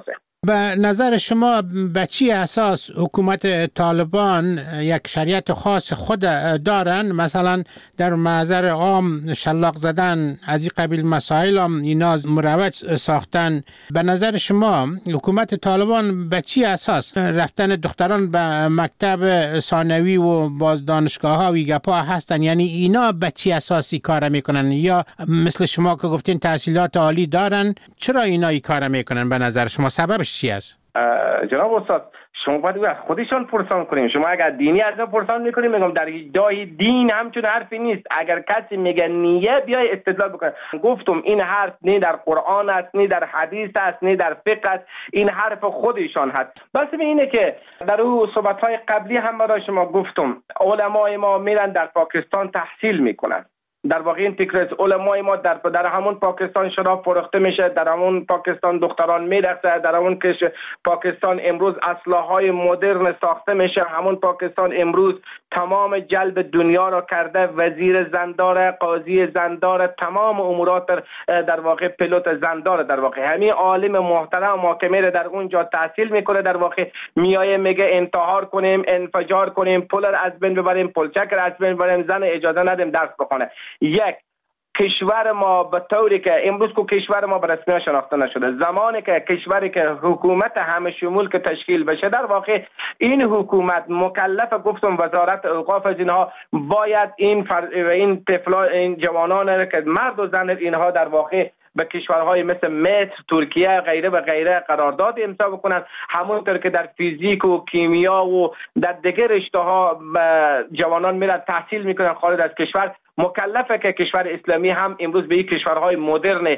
به نظر شما به چی اساس حکومت طالبان یک شریعت خاص خود دارن؟ مثلا در محضر عام شلاق زدن از این قبیل مسائل هم اینا مروج ساختن. به نظر شما حکومت طالبان به چی اساس رفتن دختران به مکتب ثانوی و باز دانشگاه ها و گپا هستن؟ یعنی اینا به چی اساسی کار میکنن؟ یا مثل شما که گفتین تحصیلات عالی دارن، چرا اینا این کار میکنن به نظر شما؟ سببش چی است؟ جناب استاد، شما باید از خودشان پرسان کنیم. شما اگر دینی از ما پرسان میکنیم، میگم در جای دین همچون حرفی نیست. اگر کسی میگه نیه، بیای استدلال بکنه. گفتم این حرف نه در قرآن است، نه در حدیث است، نه در فقه است. این حرف خودشان هست. بس اینه که در اون صحبت‌های قبلی هم برای شما گفتم، علمای ما میرن در پاکستان تحصیل میکنن. در واقع این تکرار علمای ما در در همون پاکستان شراب فروخته میشه، در همون پاکستان دختران میرقصه، در همون کش پاکستان امروز اسلحه‌های مدرن ساخته میشه، همون پاکستان امروز تمام جلب دنیا را کرده، وزیر زندار، قاضی زندار، تمام امورات در واقع پیلوت زندار. در واقع همین عالم محترم ما که میره در اونجا تحصیل میکنه، در واقع میایه میگه انتحار کنیم، انفجار کنیم، پول را از بین ببریم، پلچک را از بین ببریم، زن اجازه ندیم درس بخونه. یک کشور ما به طوری که امروز کو کشور ما به رسمیت شناخته نشده، زمانی که کشوری که حکومت همه شمول که تشکیل بشه، در واقع این حکومت مکلف، گفتم وزارت اوقاف از اینها باید این فر... این طفلا این جوانان که مرد و زن اینها در واقع به کشورهای مثل مصر، ترکیه غیره و غیره قرارداد امضا بکنن، همونطور که در فیزیک و کیمیا و در دیگر رشته ها جوانان میرن تحصیل میکنن خارج از کشور. مکلفه که کشور اسلامی هم امروز به این کشورهای مدرن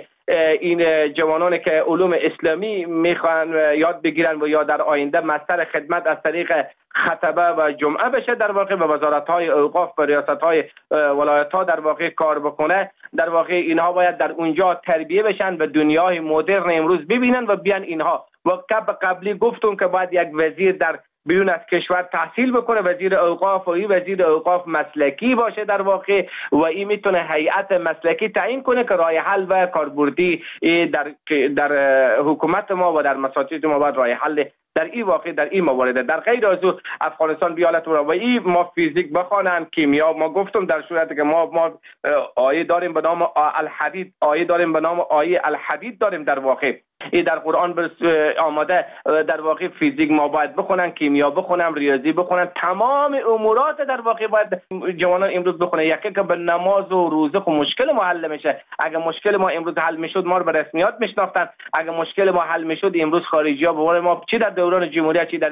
این جوانانی که علوم اسلامی میخوان یاد بگیرن و یا در آینده مستر خدمت از طریق خطبه و جمعه بشه، در واقع به وزارت‌های اوقاف و ریاست‌های ولایت‌ها در واقع کار بکنه. در واقع اینها باید در اونجا تربیه بشن و دنیای مدرن امروز ببینن و بیان اینها. و قبلی گفتم که باید یک وزیر در بیرون از کشور تحصیل بکنه، وزیر اوقاف، و این وزیر اوقاف مسلکی باشه در واقع، و این میتونه هیئت مسلکی تعیین کنه که راه حل و کاربردی در در حکومت ما و در مساجد ما باید راه حل در این واقع در این موارد. در غیر از او افغانستان بیالت و این ما فیزیک بخوانن، کیمیا، ما گفتم در صورتی که ما ما آیه داریم به نام الحدید، آیه داریم به نام آیه الحدید داریم در واقع این در قرآن آماده، در واقع فیزیک ما باید بخونن، کیمیا بخونن، ریاضی بخونن، تمام امورات در واقع باید جوانان امروز بخونن. یکی که به نماز و روزه خو مشکل ما حل میشه. اگه مشکل ما امروز حل میشد ما رو به رسمیات میشناختن. اگه مشکل ما حل میشد امروز خارجی‌ها به قول ما چی در دوران جمهوریت چی در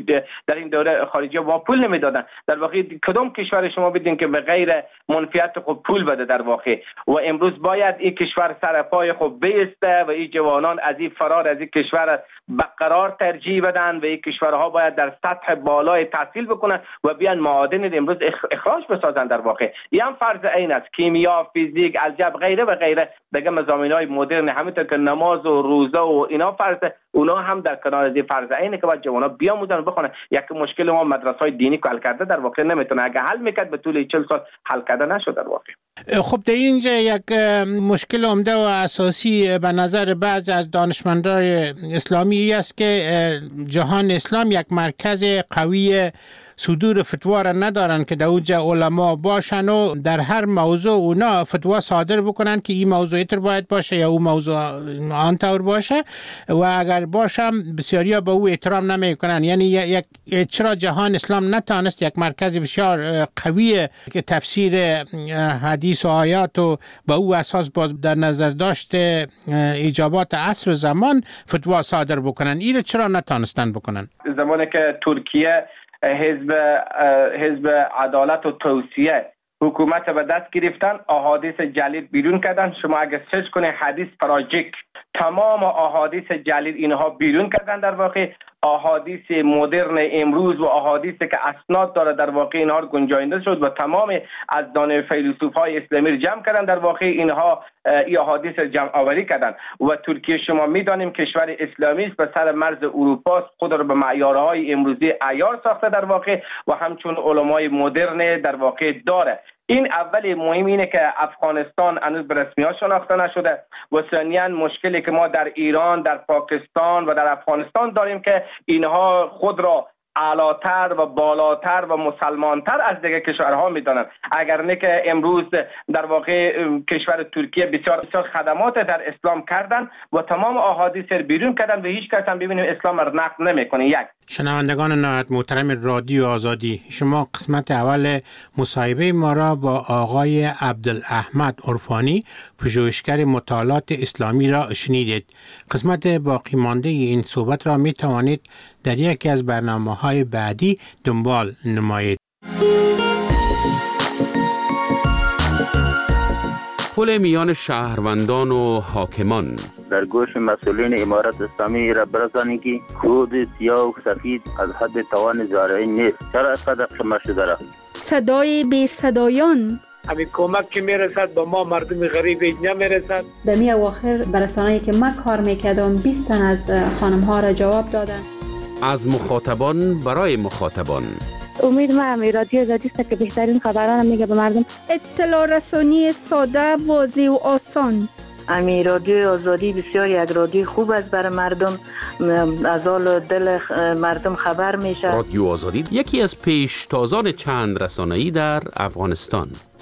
در این دوره خارجی‌ها ما پول نمیدادن. در واقع کدام کشور شما بدین که به غیر منفیت خود پول بده در واقع، و امروز باید این کشور سر پای خود بیسته و این جوانان از این فرار از این کشور برقرار ترجیح بدن و این کشورها باید در سطح بالای تحصیل بکنن و بیان معادن امروز اخراج بسازن. در واقع این هم فرض عین است. کیمیا، فیزیک، الجبر غیره و غیره دیگه مضامین‌های مدرن، همونطور که نماز و روزه و اینا فرض، اونا هم در کنار از این فرض عینه که باید جوانا بیاموزن و بخونن. یک مشکل ما مدرسه‌های دینی که حل کرده در واقع نمیتونه، اگه حل میکرد به طول چهل سال حل کرده نشد در واقع. خب در اینجا یک مشکل عمده و اساسی به نظر بعض از دانشمندان اسلامی است که جهان اسلام یک مرکز قوی صدور فتوا را ندارن که در اونجا علما باشن و در هر موضوع اونا فتوا صادر بکنن که این موضوع اینطور باید باشه یا اون موضوع آنطور باشه، و اگر باشم بسیاری ها به او احترام نمی کنن. یعنی یک چرا جهان اسلام نتانست یک مرکز بسیار قوی که تفسیر حدیث و آیات و به او اساس باز در نظر داشته ایجابات عصر و زمان فتوا صادر بکنن؟ این چرا نتانستن بکنن؟ زمانی که ترکیه حزب حزب عدالت و توسعه حکومت به دست گرفتن، احادیث جلیل بیرون کردن. شما اگه سرچ کنه حدیث پراجیک، تمام احادیث جلیل اینها بیرون کردن. در واقع احادیث مدرن امروز و احادیثی که اسناد داره در واقع اینها رو گنجانده شد و تمام از دانه فیلسوفای اسلامی رو جمع کردن. در واقع اینها این احادیث رو جمع آوری کردن. و ترکیه شما میدانیم کشور اسلامی است، به سر مرز اروپا، خود رو به معیارهای امروزی عیار ساخته در واقع و همچون علمای مدرن در واقع داره. این اول مهم اینه که افغانستان هنوز به رسمیت شناخته نشده و ثانیاً مشکلی که ما در ایران، در پاکستان و در افغانستان داریم که اینها خود را اعلاتر و بالاتر و مسلمانتر از دیگه کشورها میدانند. اگر نه که امروز در واقع کشور ترکیه بسیار بسیار خدمات در اسلام کردن و تمام احادیث بیرون کردن و هیچ کس هم ببینیم اسلام را نقد نمیکنه. یک شنوندگان نهایت محترم رادیو آزادی، شما قسمت اول مصاحبه ما را با آقای عبدالاحمد عرفانی، پژوهشگر مطالعات اسلامی را شنیدید. قسمت باقی مانده این صحبت را می توانید در یکی از برنامه‌های بعدی دنبال نمایید. پل میان شهروندان و حاکمان در گوش مسئولین امارت اسلامی را برسانی که خود سیاه و سفید از حد توان زارعی نیست. چرا اینقدر شما شده را؟ صدای بی صدایان، همین کمک که میرسد با ما مردم غریب نمیرسد. در می اواخر برسانه‌ای که من کار میکردم بیست تن از خانم ها را جواب دادن. از مخاطبان برای مخاطبان. امید ما هم رادیو آزادی است که بهترین خبران میگه به مردم. اطلاع رسانی ساده، واضح و آسان. امی رادیو آزادی بسیار یک رادیو خوب است برای مردم، از حال دل مردم خبر میشه. رادیو آزادی یکی از پیشتازان چند رسانه‌ای در افغانستان.